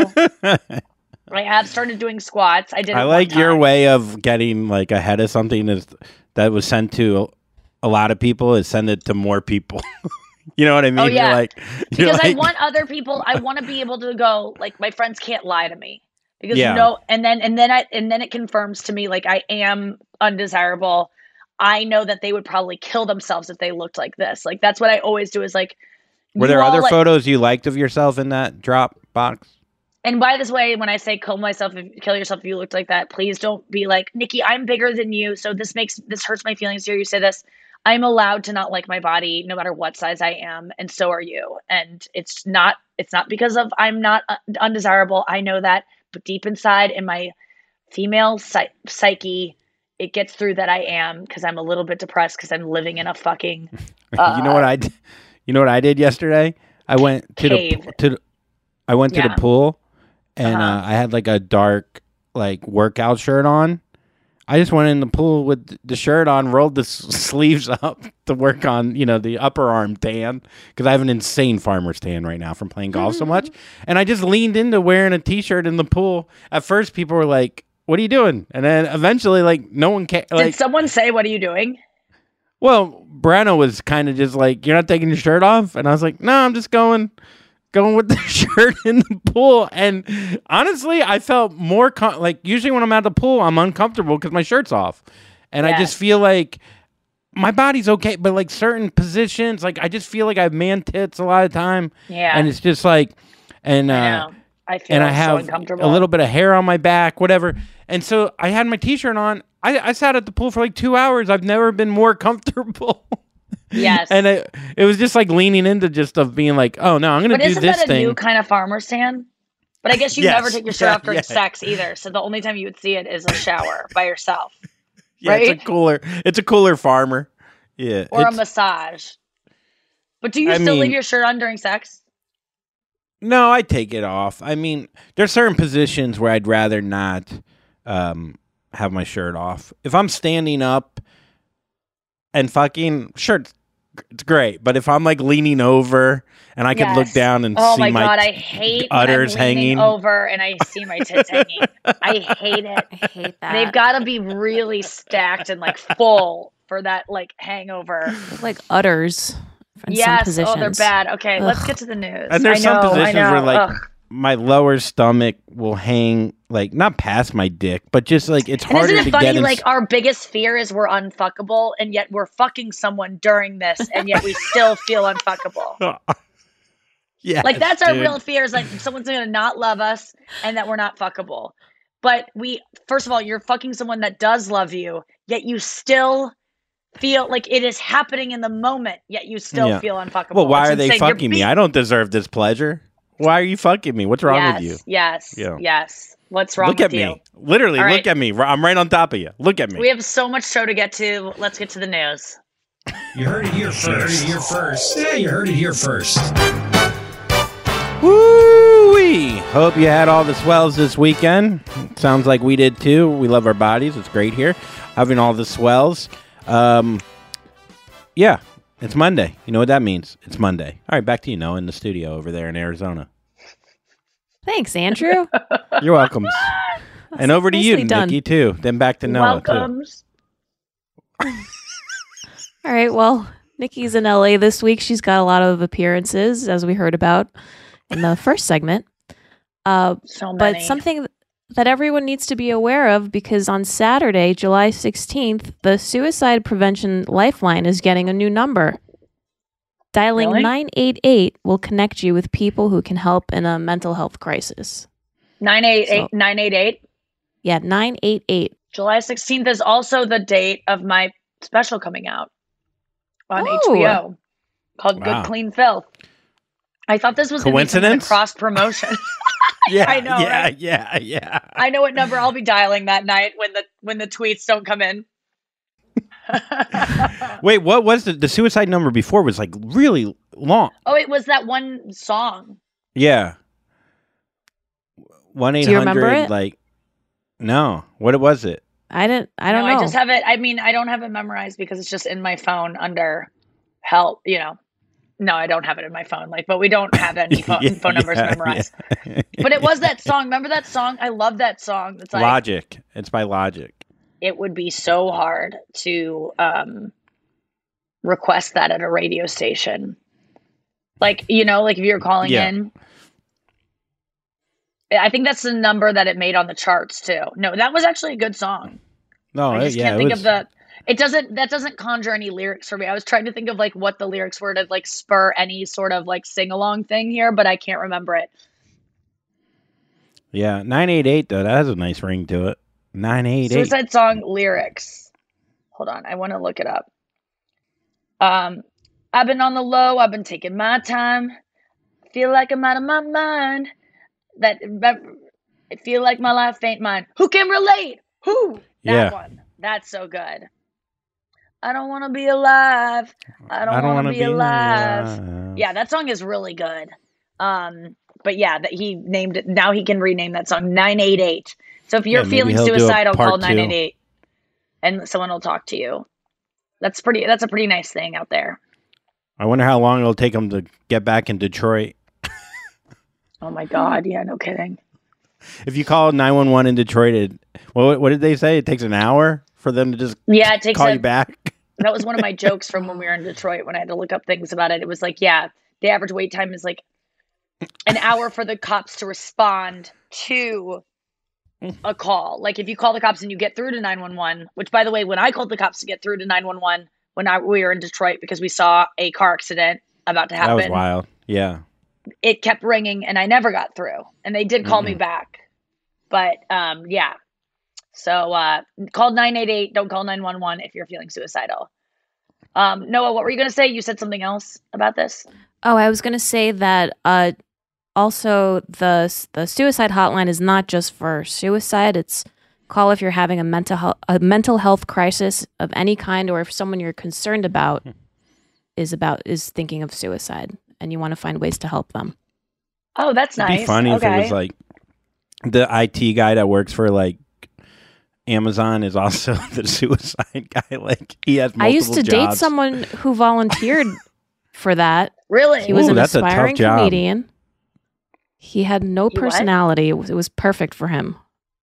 I have started doing squats. I like your way of getting, like, ahead of something that was sent to a lot of people is send it to more people. You know what I mean? Oh, yeah. Because I want other people. I want to be able to go, like, my friends can't lie to me because and then it confirms to me, like, I am undesirable. I know that they would probably kill themselves if they looked like this. Like, that's what I always do is, like, were there other photos you liked of yourself in that drop box? And by this way, when I say kill yourself if you looked like that, please don't be like, Nikki, I'm bigger than you, so this hurts my feelings to hear you say this. I'm allowed to not like my body no matter what size I am, and so are you. And it's not because of I'm not undesirable. I know that, but deep inside in my female psyche, it gets through that I am, because I'm a little bit depressed because I'm living in a fucking You know what I did yesterday? I went to the pool, and I had, like, a dark, like, workout shirt on. I just went in the pool with the shirt on, rolled the sleeves up to work on, the upper arm tan, because I have an insane farmer's tan right now from playing golf so much. And I just leaned into wearing a t-shirt in the pool. At first, people were like, "What are you doing?" And then eventually, like, no one cared. Like, did someone say, "What are you doing"? Well, Brano was kind of just like, "You're not taking your shirt off?" And I was like, "No, I'm just going with the shirt in the pool." And honestly, I felt more like, usually when I'm at the pool, I'm uncomfortable because my shirt's off. And I just feel like my body's okay, but, like, certain positions, like, I just feel like I have man tits a lot of time. Yeah. And it's just like, and I have a little bit of hair on my back, whatever. And so I had my t-shirt on. I sat at the pool for like 2 hours. I've never been more comfortable. Yes. And it was just like leaning into just of being like, oh no, I'm going to do this thing. But isn't that a new kind of farmer's tan? But I guess you never take your shirt off during sex either. So the only time you would see it is a shower by yourself. Yeah, right? It's a cooler farmer. Yeah. Or a massage. But do you still leave your shirt on during sex? No, I take it off. I mean, there's certain positions where I'd rather not have my shirt off. If I'm standing up and fucking, sure, it's great. But if I'm like leaning over and I can look down and oh see my my God, I hate udders when I'm leaning hanging over and I see my tits hanging. I hate it. I hate that. They've got to be really stacked and like full for that like hangover. Like udders. In some Yes. positions. Oh, they're bad. Okay, let's Ugh. get to the news. And there's some positions where like Ugh. my lower stomach will hang like not past my dick, but just like it's And harder isn't to it funny? get. Like our biggest fear is we're unfuckable, and yet we're fucking someone during this, and yet we still feel unfuckable. Yeah, Like that's our real fear is like someone's gonna not love us, and that we're not fuckable. But first of all, you're fucking someone that does love you, yet you still feel like it is happening in the moment, yet you still feel unfuckable. Well, why It's are they insane. fucking me? I don't deserve this pleasure. Why are you fucking me? What's wrong with you? Yes. Yeah. Yes. What's wrong Look with at you? me. Literally, All look right. at me. I'm right on top of you. Look at me. We have so much show to get to. Let's get to the news. You heard it here first. Yeah, you heard it here first. Woo-wee! Hope you had all the swells this weekend. Sounds like we did too. We love our bodies. It's great here. Having all the swells. Yeah, it's Monday. You know what that means? It's Monday. All right, back to you, Noah, in the studio over there in Arizona. Thanks, Andrew. You're welcome. And over to you, nicely done. Nikki, too. Then back to Noah, Welcomes. All right. Well, Nikki's in LA this week. She's got a lot of appearances, as we heard about in the first segment. So But many. something that everyone needs to be aware of, because on Saturday, July 16th, the Suicide Prevention Lifeline is getting a new number. Dialing Really? 988 will connect you with people who can help in a mental health crisis. 988. Yeah, 988. July 16th is also the date of my special coming out on Oh. HBO called Wow. Good Clean Filth. I thought this was going to be some kind of Coincidence? cross promotion. Yeah, I know, yeah, right? yeah. I know what number I'll be dialing that night when the tweets don't come in. Wait, what was the suicide number before? Was like really long. Oh, it was that one song. Yeah. 1-800. Do you remember it? Like, no. What was it? I don't No, know. I just have it. I mean, I don't have it memorized because it's just in my phone under help, you know. No, I don't have it in my phone. Like, but we don't have any phone numbers memorized. yeah. But it was that song. Remember that song? I love that song. It's like Logic. It's by Logic. it would be so hard to request that at a radio station. Like, you know, like if you're calling Yeah. in. I think that's the number that it made on the charts too. No, that was actually a good song. No, I just yeah, can't it think was, of that doesn't conjure any lyrics for me. I was trying to think of like what the lyrics were to like spur any sort of like sing along thing here, but I can't remember it. Yeah, 988 though. That has a nice ring to it. 988. Suicide song lyrics. Hold on, I want to look it up. I've been on the low, I've been taking my time. Feel like I'm out of my mind. I feel like my life ain't mine. Who can relate? Who? That Yeah. one. That's so good. I don't want to be alive. I don't want to be alive. Yeah, that song is really good. But yeah, that he named it. Now he can rename that song 988. So if you're Yeah, maybe feeling he'll do a suicidal, part call two. 988, and someone will talk to you. That's a pretty nice thing out there. I wonder how long it'll take him to get back in Detroit. Oh my God! Yeah, no kidding. If you call 911 in Detroit, what did they say? It takes an hour for them to just Yeah, it takes call you back. That was one of my jokes from when we were in Detroit when I had to look up things about it. It was like, yeah, the average wait time is like an hour for the cops to respond to a call. Like if you call the cops and you get through to 911, which by the way, when I called the cops to get through to 911, we were in Detroit because we saw a car accident about to happen. That was wild. Yeah. It kept ringing and I never got through. And they did call me back. But yeah. So call 988. Don't call 911 if you're feeling suicidal. Noah, what were you going to say? You said something else about this? Oh, I was going to say that also the suicide hotline is not just for suicide. It's call if you're having a mental health crisis of any kind, or if someone you're concerned about is thinking of suicide and you want to find ways to help them. Oh, that's nice. It'd be funny if it was like the IT guy that works for like Amazon is also the suicide guy. Like he has multiple I used to date jobs. someone who volunteered for that. Really? He was Ooh, an that's a tough aspiring job. comedian. He had no He what? personality. It was perfect for him.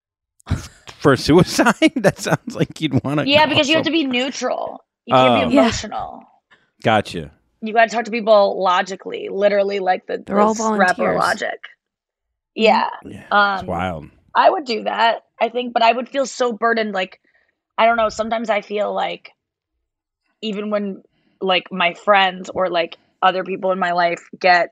For suicide? That sounds like you'd want to. Yeah, because you have to be neutral. You can't be Yeah. emotional. Gotcha. You got to talk to people logically, literally, like the They're all rapper volunteers. Logic. Yeah. It's wild. I would do that, I think, but I would feel so burdened. Like, I don't know. Sometimes I feel like even when like my friends or like other people in my life get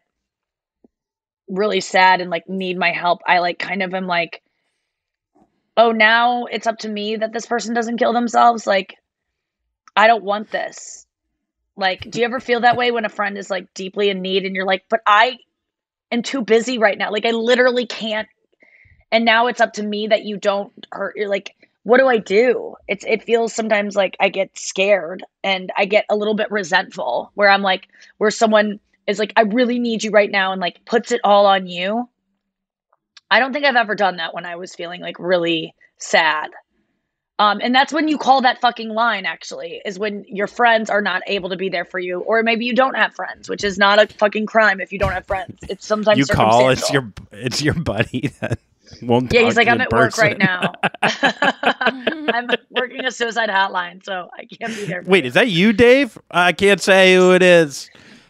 really sad and like need my help, I like kind of am like, oh, now it's up to me that this person doesn't kill themselves. Like, I don't want this. Like, do you ever feel that way when a friend is like deeply in need and you're like, but I am too busy right now. Like, I literally can't. And now it's up to me that you don't hurt. You're like, what do I do? It feels sometimes like I get scared and I get a little bit resentful where I'm like, where someone is like, I really need you right now and like puts it all on you. I don't think I've ever done that when I was feeling like really sad. And that's when you call that fucking line, actually, is when your friends are not able to be there for you. Or maybe you don't have friends, which is not a fucking crime if you don't have friends. It's sometimes You call, circumstantial. it's your buddy that won't Yeah, talk he's like, to you I'm in at work person. right now. I'm working a suicide hotline, so I can't be there. Wait, is that you, Dave? I can't say who it is.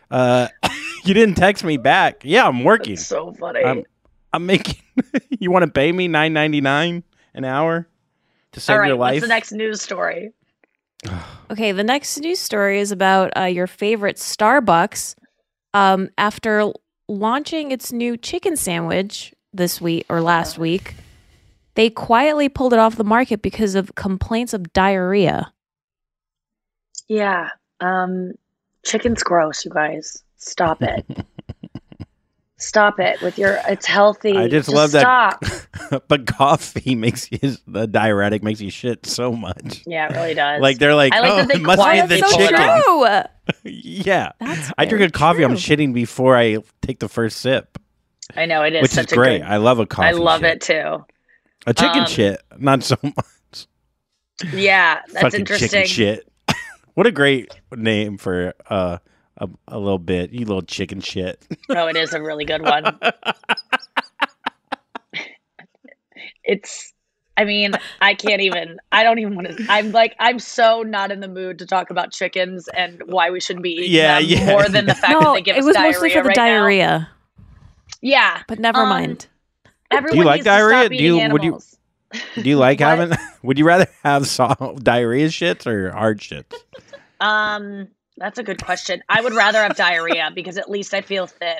You didn't text me back. Yeah, I'm working. That's so funny. I'm making. You want to pay me $9.99 an hour to save All right, your life? what's the next news story? Okay, the next news story is about your favorite Starbucks. After launching its new chicken sandwich this week or last week, they quietly pulled it off the market because of complaints of diarrhea. Yeah, chicken's gross, you guys. Stop it. Stop it with your. It's healthy. I just love stop. that. But coffee the diuretic makes you shit so much. Yeah, it really does. Like they're like, I like oh, that they it must be quietly the pull it chicken. off. Yeah, That's I drink very a coffee. I'm true. shitting before I take the first sip, I know it is. which such is a great. good- I love a coffee. I love shit. it too. A chicken shit, not so much. Yeah, that's Fucking interesting. chicken shit. What a great name for a little bit. You little chicken shit. Oh, it is a really good one. I mean, I don't even want to. I'm so not in the mood to talk about chickens and why we shouldn't be eating them more than the fact that No, they give it us was diarrhea mostly for the right now. diarrhea. Yeah, But never mind. Everyone Do you like needs to stop diarrhea? Do eating you would you animals. do you like What? having? Would you rather have soft diarrhea shits or hard shits? That's a good question. I would rather have diarrhea because at least I feel thin.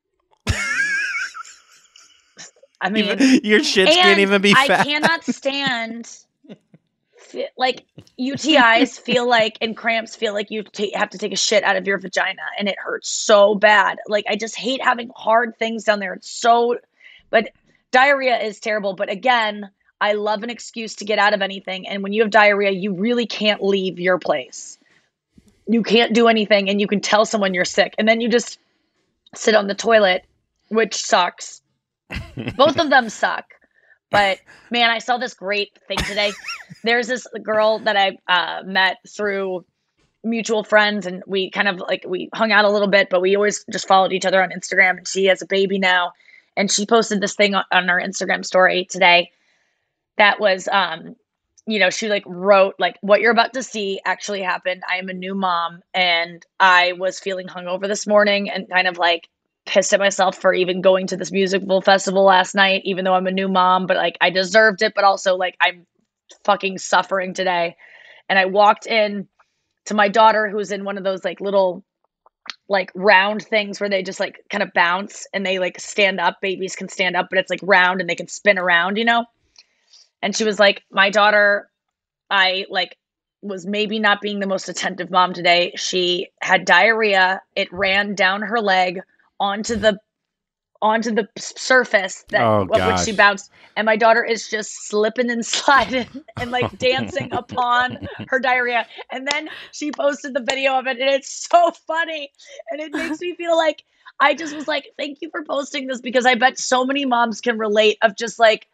I mean, Your shits can't and even be fat. I cannot stand like UTIs feel like and cramps feel like you have to take a shit out of your vagina and it hurts so bad. Like I just hate having hard things down there. But diarrhea is terrible. But again, I love an excuse to get out of anything. And when you have diarrhea, you really can't leave your place. You can't do anything and you can tell someone you're sick. And then you just sit on the toilet, which sucks. Both of them suck. But man, I saw this great thing today. There's this girl that I met through mutual friends and we kind of like, we hung out a little bit, but we always just followed each other on Instagram and she has a baby now. And she posted this thing on her Instagram story today that was, she like wrote like what you're about to see actually happened. I am a new mom and I was feeling hungover this morning and kind of like pissed at myself for even going to this musical festival last night, even though I'm a new mom, but like I deserved it. But also like I'm fucking suffering today. And I walked in to my daughter who's in one of those like little like round things where they just like kind of bounce and they like stand up. Babies can stand up, but it's like round and they can spin around, you know? And she was like, my daughter, I like was maybe not being the most attentive mom today. She had diarrhea. It ran down her leg onto the surface that of which she bounced. And my daughter is just slipping and sliding and like dancing upon her diarrhea. And then she posted the video of it and it's so funny. And it makes me feel like I just was like, thank you for posting this because I bet so many moms can relate of just like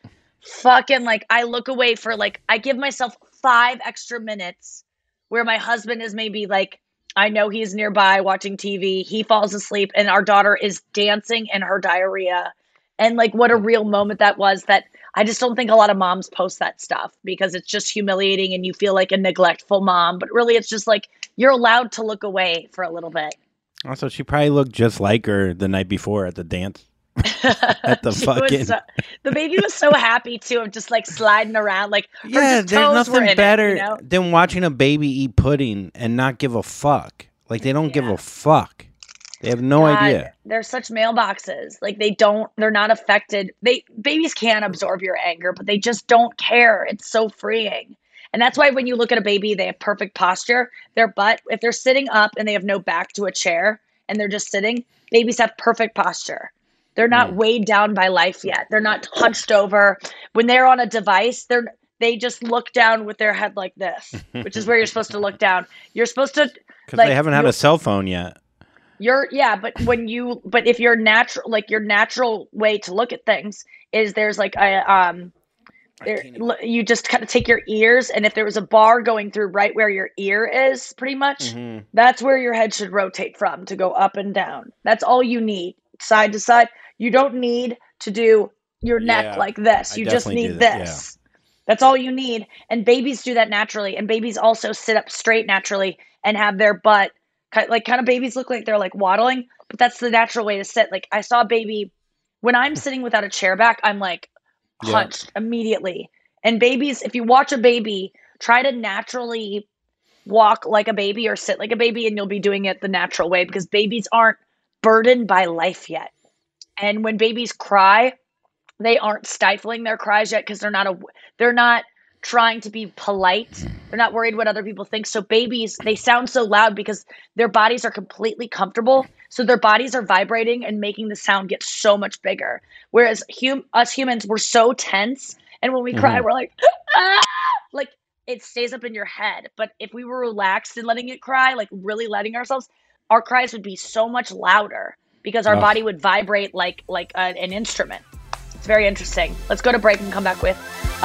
fucking like I look away for like I give myself 5 extra minutes where my husband is maybe like I know he's nearby watching TV, he falls asleep and our daughter is dancing in her diarrhea. And like what a real moment that was, that I just don't think a lot of moms post that stuff because it's just humiliating and you feel like a neglectful mom, but really it's just like you're allowed to look away for a little bit. Also, she probably looked just like her the night before at the dance. At the fucking the baby was so happy too, of just like sliding around, like her there's toes were nothing in better it, you know? than watching a baby eat pudding and not give a fuck. Like they don't give a fuck. They have no idea. They're such mailboxes. Like they're not affected. Babies can absorb your anger, but they just don't care. It's so freeing. And that's why when you look at a baby, they have perfect posture. Their butt, if they're sitting up and they have no back to a chair and they're just sitting, babies have perfect posture. They're not weighed down by life yet. They're not hunched over. When they're on a device, they just look down with their head like this, which is where you're supposed to look down. You're supposed to because they haven't had a cell phone yet. But if your natural way to look at things is there's like you just kind of take your ears, and if there was a bar going through right where your ear is, pretty much, that's where your head should rotate from to go up and down. That's all you need, side to side. You don't need to do your neck like this. You just need this. Yeah. That's all you need. And babies do that naturally. And babies also sit up straight naturally and have their butt kind of babies look like they're like waddling, but that's the natural way to sit. Like I saw a baby when I'm sitting without a chair back, I'm like hunched immediately. And babies, if you watch a baby, try to naturally walk like a baby or sit like a baby, and you'll be doing it the natural way because babies aren't burdened by life yet. And when babies cry, they aren't stifling their cries yet because they're not trying to be polite. They're not worried what other people think. So babies, they sound so loud because their bodies are completely comfortable. So their bodies are vibrating and making the sound get so much bigger. Whereas us humans, we're so tense. And when we cry, we're like, ah! Like it stays up in your head. But if we were relaxed and letting it cry, like really letting ourselves, our cries would be so much louder because our body would vibrate like an instrument. It's very interesting. Let's go to break and come back with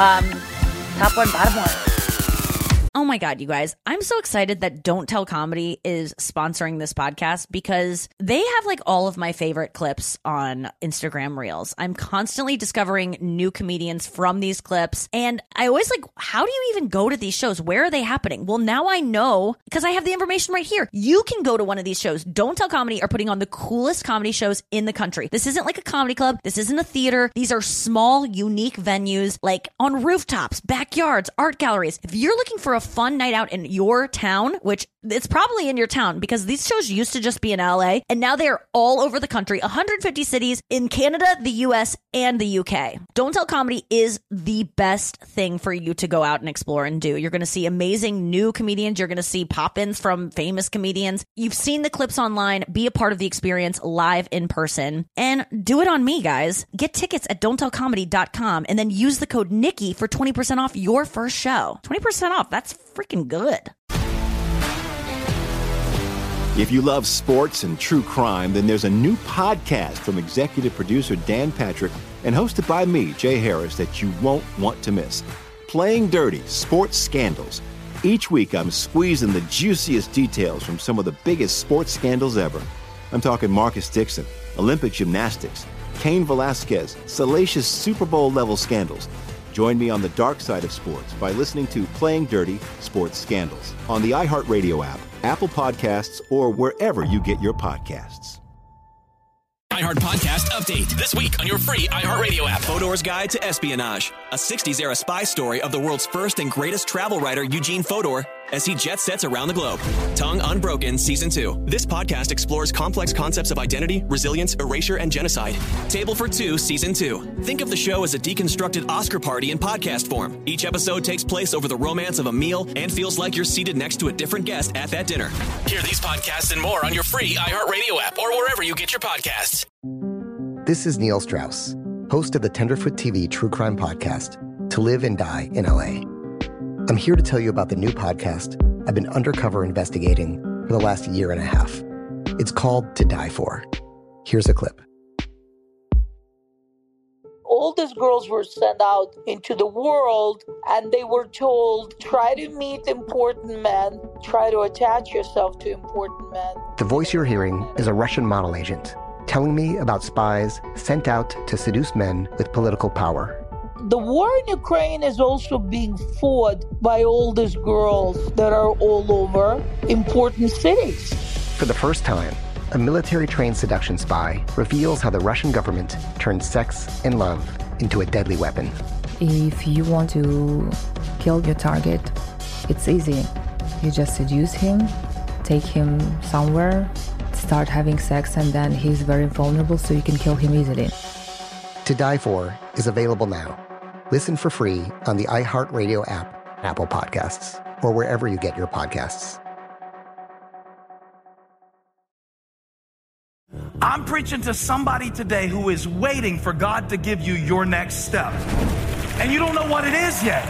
top one, bottom one. Oh my God, you guys. I'm so excited that Don't Tell Comedy is sponsoring this podcast because they have like all of my favorite clips on Instagram Reels. I'm constantly discovering new comedians from these clips. And I always like, how do you even go to these shows? Where are they happening? Well, now I know because I have the information right here. You can go to one of these shows. Don't Tell Comedy are putting on the coolest comedy shows in the country. This isn't like a comedy club. This isn't a theater. These are small, unique venues like on rooftops, backyards, art galleries. If you're looking for a fun night out in your town, which it's probably in your town because these shows used to just be in LA and now they're all over the country, 150 cities in Canada, the US, and the UK. Don't Tell Comedy is the best thing for you to go out and explore and do. You're going to see amazing new comedians. You're going to see pop-ins from famous comedians. You've seen the clips online. Be a part of the experience live in person and do it on me, guys. Get tickets at don'ttellcomedy.com and then use the code Nikki for 20% off your first show. 20% off. That's freaking good. If you love sports and true crime, then there's a new podcast from executive producer Dan Patrick and hosted by me, Jay Harris, that you won't want to miss. Playing Dirty: Sports Scandals. Each week, I'm squeezing the juiciest details from some of the biggest sports scandals ever. I'm talking Marcus Dixon, Olympic gymnastics, Cain Velasquez, salacious Super Bowl-level scandals. Join me on the dark side of sports by listening to Playing Dirty: Sports Scandals on the iHeartRadio app, Apple Podcasts, or wherever you get your podcasts. iHeart Podcast Update. This week on your free iHeartRadio app. Fodor's Guide to Espionage. A 60s-era spy story of the world's first and greatest travel writer, Eugene Fodor, as he jet sets around the globe. Tongue Unbroken Season 2. This podcast explores complex concepts of identity, resilience, erasure, and genocide. Table for Two Season 2. Think of the show as a deconstructed Oscar party in podcast form. Each episode takes place over the romance of a meal and feels like you're seated next to a different guest at that dinner. Hear these podcasts and more on your free iHeartRadio app or wherever you get your podcasts. This is Neil Strauss, host of the Tenderfoot TV true crime podcast, To Live and Die in LA. I'm here to tell you about the new podcast I've been undercover investigating for the last year and a half. It's called To Die For. Here's a clip. all these girls were sent out into the world and they were told, try to meet important men, try to attach yourself to important men. The voice you're hearing is a Russian model agent telling me about spies sent out to seduce men with political power. The war in Ukraine is also being fought by all these girls that are all over important cities. For the first time, a military-trained seduction spy reveals how the Russian government turned sex and love into a deadly weapon. If you want to kill your target, it's easy. You just seduce him, take him somewhere, start having sex, and then he's very vulnerable, so you can kill him easily. To Die For is available now. Listen for free on the iHeartRadio app, Apple Podcasts, or wherever you get your podcasts. I'm preaching to somebody today who is waiting for God to give you your next step. And you don't know what it is yet.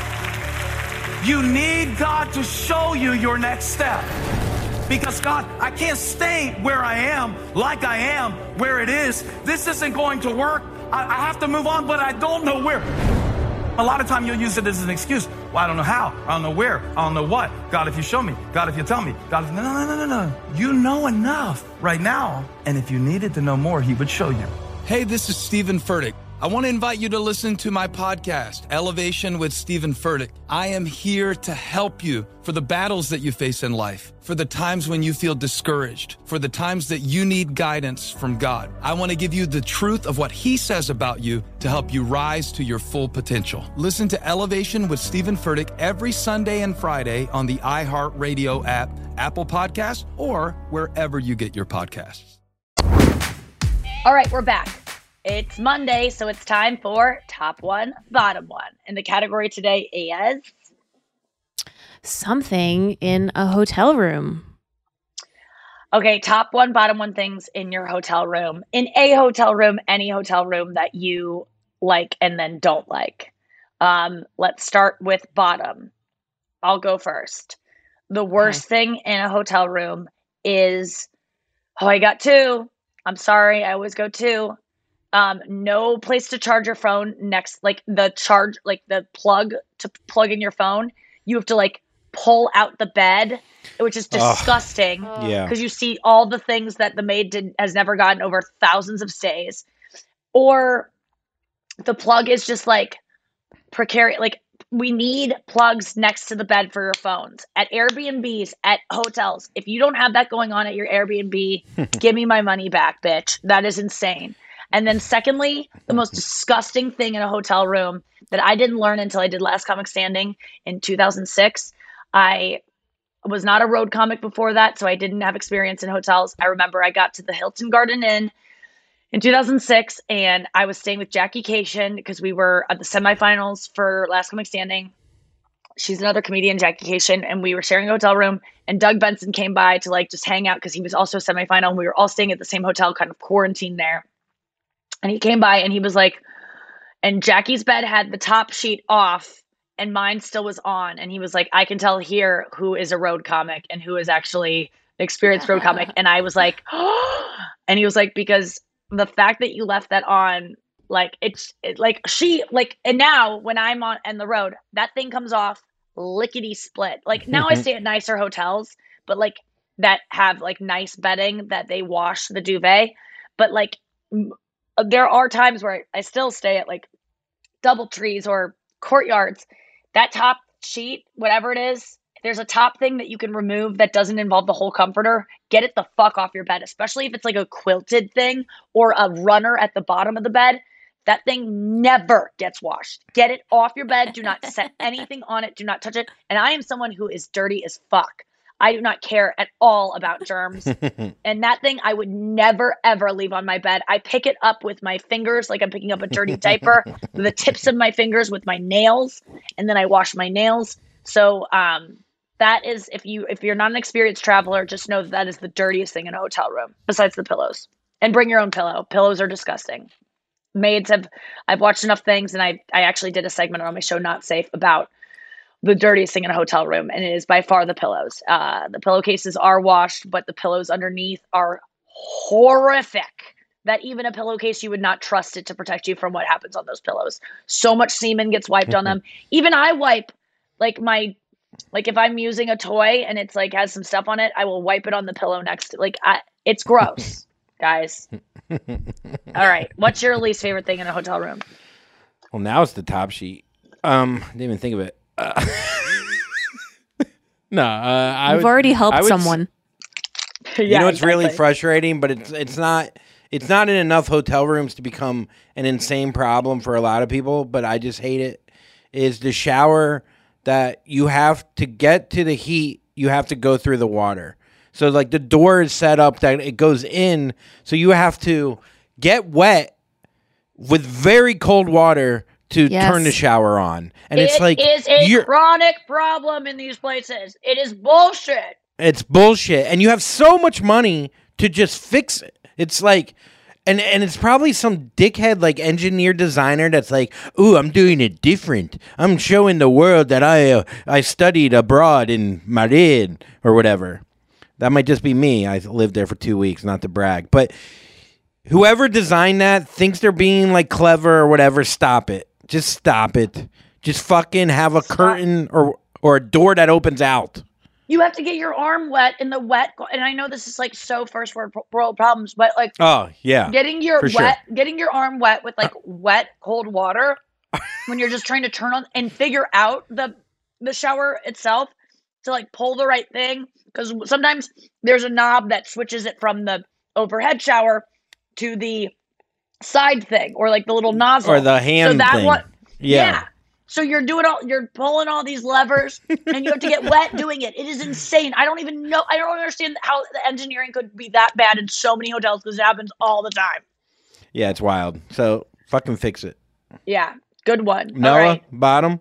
You need God to show you your next step. Because God, I can't stay where I am, like I am, where it is. This isn't going to work. I have to move on, but I don't know where. A lot of time you'll use it as an excuse. Well, I don't know how. I don't know where. I don't know what. God, if you show me. God, if you tell me. God, if... No. You know enough right now. And if you needed to know more, he would show you. Hey, this is Stephen Furtick. I want to invite you to listen to my podcast, Elevation with Stephen Furtick. I am here to help you for the battles that you face in life, for the times when you feel discouraged, for the times that you need guidance from God. I want to give you the truth of what he says about you to help you rise to your full potential. Listen to Elevation with Stephen Furtick every Sunday and Friday on the iHeartRadio app, Apple Podcasts, or wherever you get your podcasts. All right, we're back. It's Monday, so it's time for Top One, Bottom One. And the category today is... something in a hotel room. Okay, top one, bottom one things in your hotel room. In a hotel room, any hotel room that you like and then don't like. Let's start with bottom. I'll go first. The worst thing in a hotel room is... oh, I got two. I'm sorry, I always go two. No place to charge your phone next, like the plug to plug in your phone. You have to like pull out the bed, which is disgusting. Yeah. Because you see all the things that the maid has never gotten over thousands of stays. Or the plug is just like precarious. Like we need plugs next to the bed for your phones. At Airbnbs, at hotels, if you don't have that going on at your Airbnb, give me my money back, bitch. That is insane. And then secondly, the most disgusting thing in a hotel room that I didn't learn until I did Last Comic Standing in 2006. I was not a road comic before that, so I didn't have experience in hotels. I remember I got to the Hilton Garden Inn in 2006, and I was staying with Jackie Cation because we were at the semifinals for Last Comic Standing. She's another comedian, Jackie Cation, and we were sharing a hotel room, and Doug Benson came by to like just hang out because he was also a semifinal, and we were all staying at the same hotel, kind of quarantined there. And he came by and he was like, and Jackie's bed had the top sheet off and mine still was on. And he was like, I can tell here who is a road comic and who is actually an experienced road comic. And I was like, oh. And he was like, because the fact that you left that on, like, and now when I'm on the road, that thing comes off lickety split. Like now I stay at nicer hotels, but like that have like nice bedding that they wash the duvet. But like, there are times where I still stay at like DoubleTrees or Courtyards. That top sheet, whatever it is, if there's a top thing that you can remove that doesn't involve the whole comforter, get it the fuck off your bed, especially if it's like a quilted thing or a runner at the bottom of the bed. That thing never gets washed. Get it off your bed. Do not set anything on it. Do not touch it. And I am someone who is dirty as fuck. I do not care at all about germs. And that thing I would never, ever leave on my bed. I pick it up with my fingers like I'm picking up a dirty diaper, the tips of my fingers with my nails, and then I wash my nails. So that is, if you're not an experienced traveler, just know that is the dirtiest thing in a hotel room, besides the pillows. And bring your own pillow. Pillows are disgusting. I've watched enough things, and I actually did a segment on my show, Not Safe, about the dirtiest thing in a hotel room, and it is by far the pillows. The pillowcases are washed, but the pillows underneath are horrific. that even a pillowcase, you would not trust it to protect you from what happens on those pillows. So much semen gets wiped on them. Even I wipe like if I'm using a toy and it's like has some stuff on it, I will wipe it on the pillow next to it's gross, guys. All right. What's your least favorite thing in a hotel room? Well, now it's the top sheet. Didn't even think of it. No, You've already helped someone. You know, it's really frustrating, but it's not in enough hotel rooms to become an insane problem for a lot of people, but I just hate it, is the shower that you have to get to the heat, you have to go through the water. So, like, the door is set up that it goes in, so you have to get wet with very cold water to turn the shower on. And it's like... It is a chronic problem in these places. It is bullshit. It's bullshit. And you have so much money to just fix it. It's like... And it's probably some dickhead, like, engineer designer that's like, ooh, I'm doing it different. I'm showing the world that I studied abroad in Madrid or whatever. That might just be me. I lived there for 2 weeks, not to brag. But whoever designed that thinks they're being, like, clever or whatever. Stop it. Just stop it. Just fucking have a curtain or a door that opens out. You have to get your arm wet in the wet, and I know this is like so first world problems, but like, oh yeah, getting your arm wet with like wet cold water when you're just trying to turn on and figure out the shower itself to like pull the right thing, because sometimes there's a knob that switches it from the overhead shower to the side thing, or like the little nozzle or the hand thing. Yeah. So you're pulling all these levers and you have to get wet doing it. It is insane. I don't even know. I don't understand how the engineering could be that bad in so many hotels, because it happens all the time. Yeah, it's wild. So fucking fix it. Yeah. Good one. Noah, all right. bottom.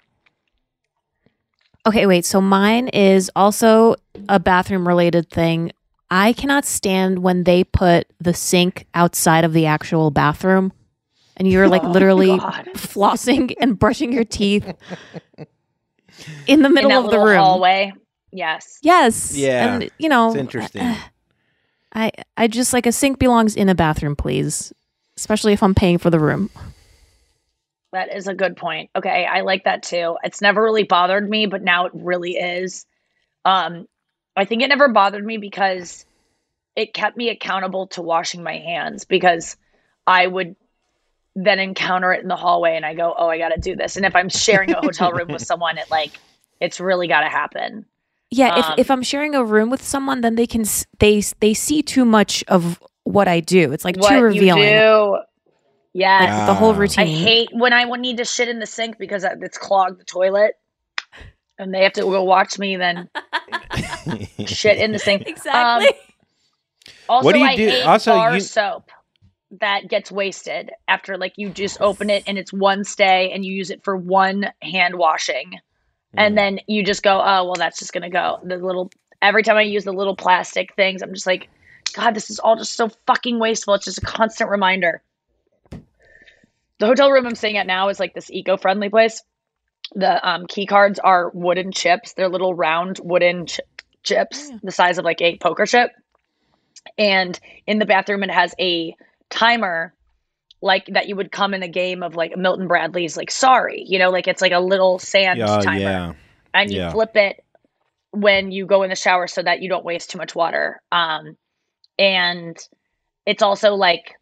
Okay, wait. So mine is also a bathroom related thing. I cannot stand when they put the sink outside of the actual bathroom. And you're like literally flossing and brushing your teeth in the middle of the room. Hallway. Yes. Yes. Yeah. And you know, it's interesting. I just like, a sink belongs in a bathroom, please. Especially if I'm paying for the room. That is a good point. Okay, I like that too. It's never really bothered me, but now it really is. I think it never bothered me because it kept me accountable to washing my hands, because I would then encounter it in the hallway and I go, oh, I got to do this. And if I'm sharing a hotel room with someone, it's really got to happen. Yeah. If I'm sharing a room with someone, then they see too much of what I do. It's like too revealing. You do. Yeah. Like the whole routine. I hate when I would need to shit in the sink because it's clogged the toilet and they have to go watch me then shit in the sink. Exactly. Also, what do you I do? hate bar soap that gets wasted after, like, you just open it and it's one stay and you use it for one hand washing. And then you just go, oh, well, that's just going to go. Every time I use the little plastic things, I'm just like, God, this is all just so fucking wasteful. It's just a constant reminder. The hotel room I'm staying at now is like this eco-friendly place. The key cards are wooden chips. They're little round wooden chips, the size of like a poker chip. And in the bathroom, it has a timer like that you would come in a game of like Milton Bradley's like Sorry, like it's like a little sand timer. Yeah. And you flip it when you go in the shower so that you don't waste too much water. And it's also like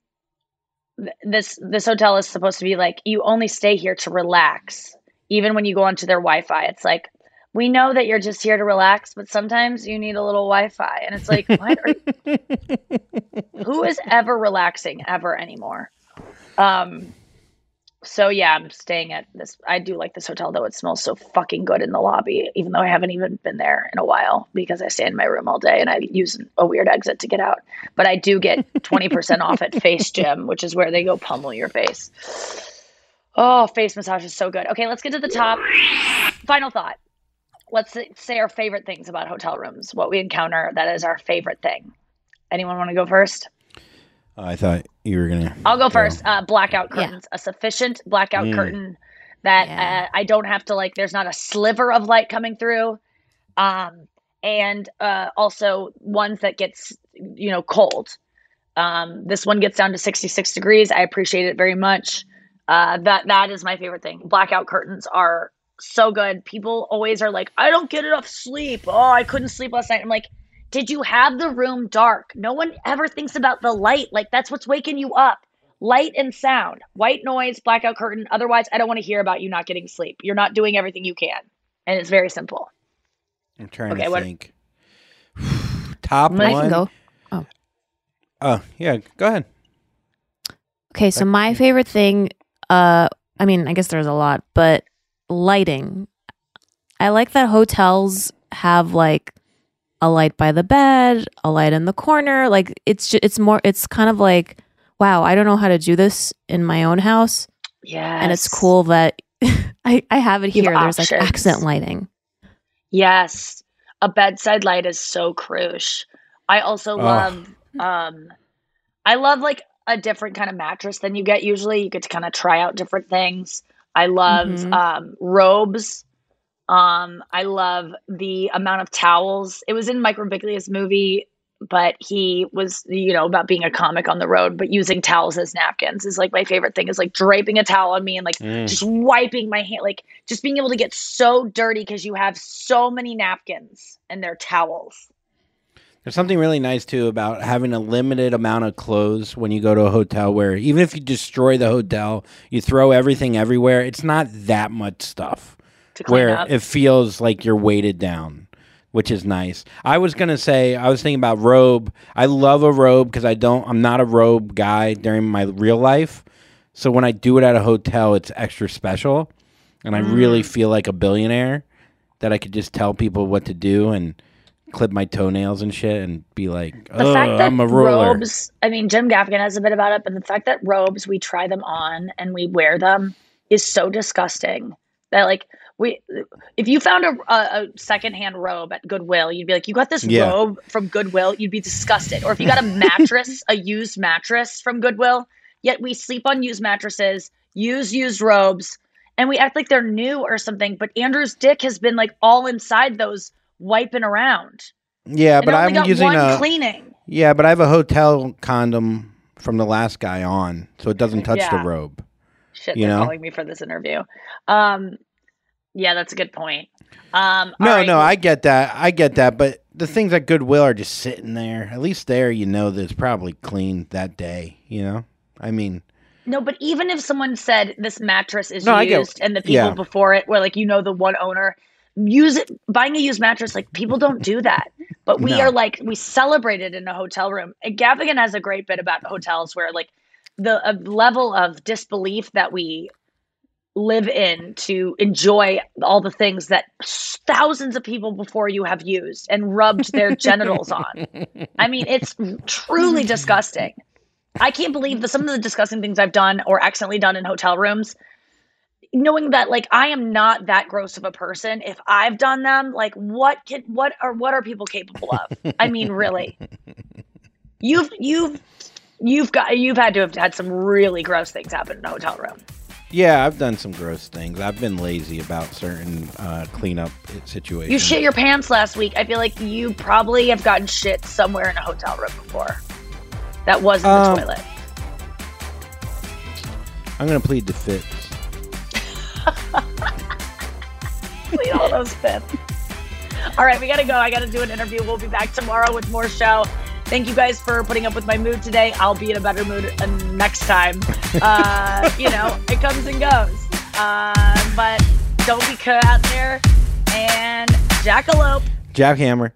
this hotel is supposed to be like, you only stay here to relax. Even when you go onto their Wi-Fi, it's like, we know that you're just here to relax, but sometimes you need a little Wi-Fi. And it's like, who is ever relaxing ever anymore? So yeah, I'm staying at this. I do like this hotel though. It smells so fucking good in the lobby, even though I haven't even been there in a while because I stay in my room all day and I use a weird exit to get out. But I do get 20% off at Face Gym, which is where they go pummel your face. Oh, face massage is so good. Okay, let's get to the top. Final thought. Let's say our favorite things about hotel rooms, what we encounter that is our favorite thing. Anyone want to go first? I thought you were going to. I'll go first. Blackout curtains. A sufficient blackout curtain that I don't have to, there's not a sliver of light coming through. And also ones that gets, cold. This one gets down to 66 degrees. I appreciate it very much. That is my favorite thing. Blackout curtains are so good. People always are like, I don't get enough sleep. Oh, I couldn't sleep last night. I'm like, did you have the room dark? No one ever thinks about the light. Like, that's what's waking you up. Light and sound, white noise, blackout curtain. Otherwise, I don't want to hear about you not getting sleep. You're not doing everything you can. And it's very simple. I'm trying to think. Top one. I can go. Oh, yeah. Go ahead. Okay, so my favorite thing, I mean, I guess there's a lot, but lighting. I like that hotels have like a light by the bed, a light in the corner. Like it's kind of like, wow, I don't know how to do this in my own house. Yeah. And it's cool that I have it here. There's like options. accent lighting. A bedside light is so crucial. I also love, I love like a different kind of mattress than you get usually. You get to kind of try out different things. I love robes. I love the amount of towels. It was in Mike Birbiglia's movie, but he was, about being a comic on the road, but using towels as napkins is like my favorite thing, is like draping a towel on me and like just wiping my hand, like just being able to get so dirty because you have so many napkins and they're towels. There's something really nice, too, about having a limited amount of clothes when you go to a hotel where even if you destroy the hotel, you throw everything everywhere, it's not that much stuff where it feels like you're weighted down, which is nice. I was thinking about robe. I love a robe because I'm not a robe guy during my real life. So when I do it at a hotel, it's extra special. And I really feel like a billionaire that I could just tell people what to do and clip my toenails and shit and be like, oh, I'm a ruler. Robes, I mean, Jim Gaffigan has a bit about it, but the fact that robes, we try them on and we wear them is so disgusting that like if you found a secondhand robe at Goodwill, you'd be like, you got this robe from Goodwill, you'd be disgusted. Or if you got a mattress, a used mattress from Goodwill, yet we sleep on used mattresses, used robes, and we act like they're new or something. But Andrew's dick has been like all inside those wiping around. Yeah, but I'm using cleaning. Yeah, but I have a hotel condom from the last guy on, so it doesn't touch the robe. Shit, they're calling me for this interview. Yeah, that's a good point. No, I get that. But the things at Goodwill are just sitting there. At least there, there's probably clean that day. I mean. No, but even if someone said this mattress is used and the people before it were like, the one owner, use it, buying a used mattress, like people don't do that. But we are like, we celebrate it in a hotel room. And Gaffigan has a great bit about hotels where like the level of disbelief that we live in to enjoy all the things that thousands of people before you have used and rubbed their genitals on. I mean, it's truly disgusting. I can't believe some of the disgusting things I've done or accidentally done in hotel rooms, knowing that like I am not that gross of a person. If I've done them, like what are people capable of? I mean, really, you've had to have had some really gross things happen in a hotel room. Yeah, I've done some gross things. I've been lazy about certain cleanup situations. You shit your pants last week. I feel like you probably have gotten shit somewhere in a hotel room before. That wasn't the toilet. I'm going to plead the fifth. Plead all those fifths. All right, we got to go. I got to do an interview. We'll be back tomorrow with more show. Thank you guys for putting up with my mood today. I'll be in a better mood next time. It comes and goes. But don't be cut out there. And jackalope. Jackhammer.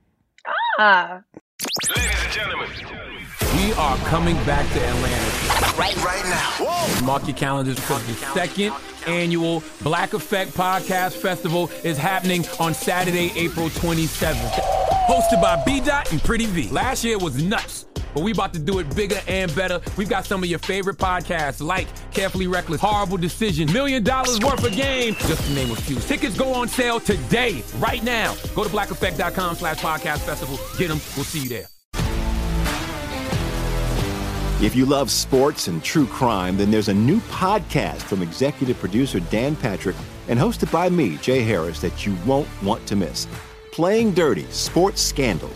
Ladies and gentlemen, we are coming back to Atlanta right now. Whoa. Mark your calendars because the second annual Black Effect Podcast Festival is happening on Saturday, April 27th. Hosted by B-Dot and Pretty V. Last year was nuts, but we about to do it bigger and better. We've got some of your favorite podcasts like Carefully Reckless, Horrible Decision, $1 Million Worth of Game, just to name a few. Tickets go on sale today, right now. Go to blackeffect.com/podcast festival. Get them. We'll see you there. If you love sports and true crime, then there's a new podcast from executive producer Dan Patrick and hosted by me, Jay Harris, that you won't want to miss. Playing Dirty: Sports Scandals.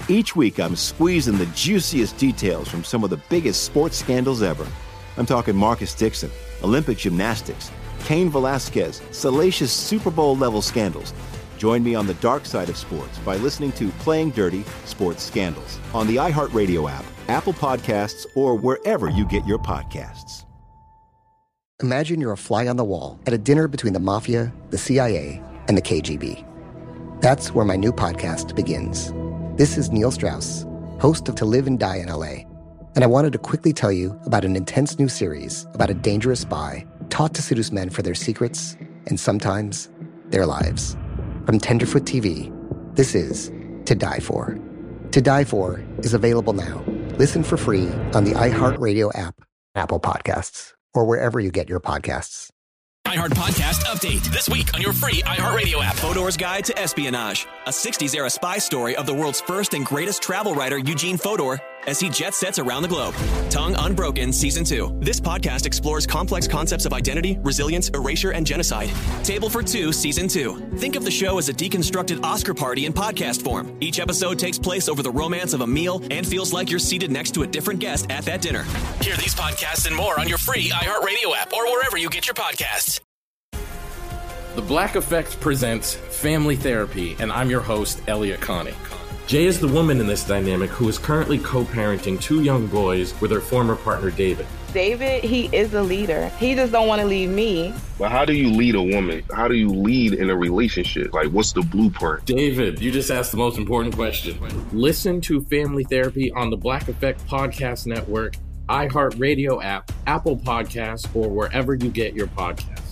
Each week, I'm squeezing the juiciest details from some of the biggest sports scandals ever. I'm talking Marcus Dixon, Olympic gymnastics, Cain Velasquez, salacious Super Bowl-level scandals. Join me on the dark side of sports by listening to Playing Dirty Sports Scandals on the iHeartRadio app, Apple Podcasts, or wherever you get your podcasts. Imagine you're a fly on the wall at a dinner between the mafia, the CIA, and the KGB. That's where my new podcast begins. This is Neil Strauss, host of To Live and Die in LA, and I wanted to quickly tell you about an intense new series about a dangerous spy taught to seduce men for their secrets and sometimes their lives. From Tenderfoot TV, this is To Die For. To Die For is available now. Listen for free on the iHeartRadio app, Apple Podcasts, or wherever you get your podcasts. iHeart Podcast Update. This week on your free iHeartRadio app. Fodor's Guide to Espionage. A 60s-era spy story of the world's first and greatest travel writer, Eugene Fodor, as he jet sets around the globe. Tongue Unbroken Season 2. This podcast explores complex concepts of identity, resilience, erasure, and genocide. Table for Two Season 2. Think of the show as a deconstructed Oscar party in podcast form. Each episode takes place over the romance of a meal and feels like you're seated next to a different guest at that dinner. Hear these podcasts and more on your free iHeartRadio app or wherever you get your podcasts. The Black Effect presents Family Therapy, and I'm your host, Elliot Connie. Jay is the woman in this dynamic who is currently co-parenting 2 young boys with her former partner, David. David, he is a leader. He just don't want to leave me. But how do you lead a woman? How do you lead in a relationship? Like, what's the blueprint? David, you just asked the most important question. Listen to Family Therapy on the Black Effect Podcast Network, iHeartRadio app, Apple Podcasts, or wherever you get your podcasts.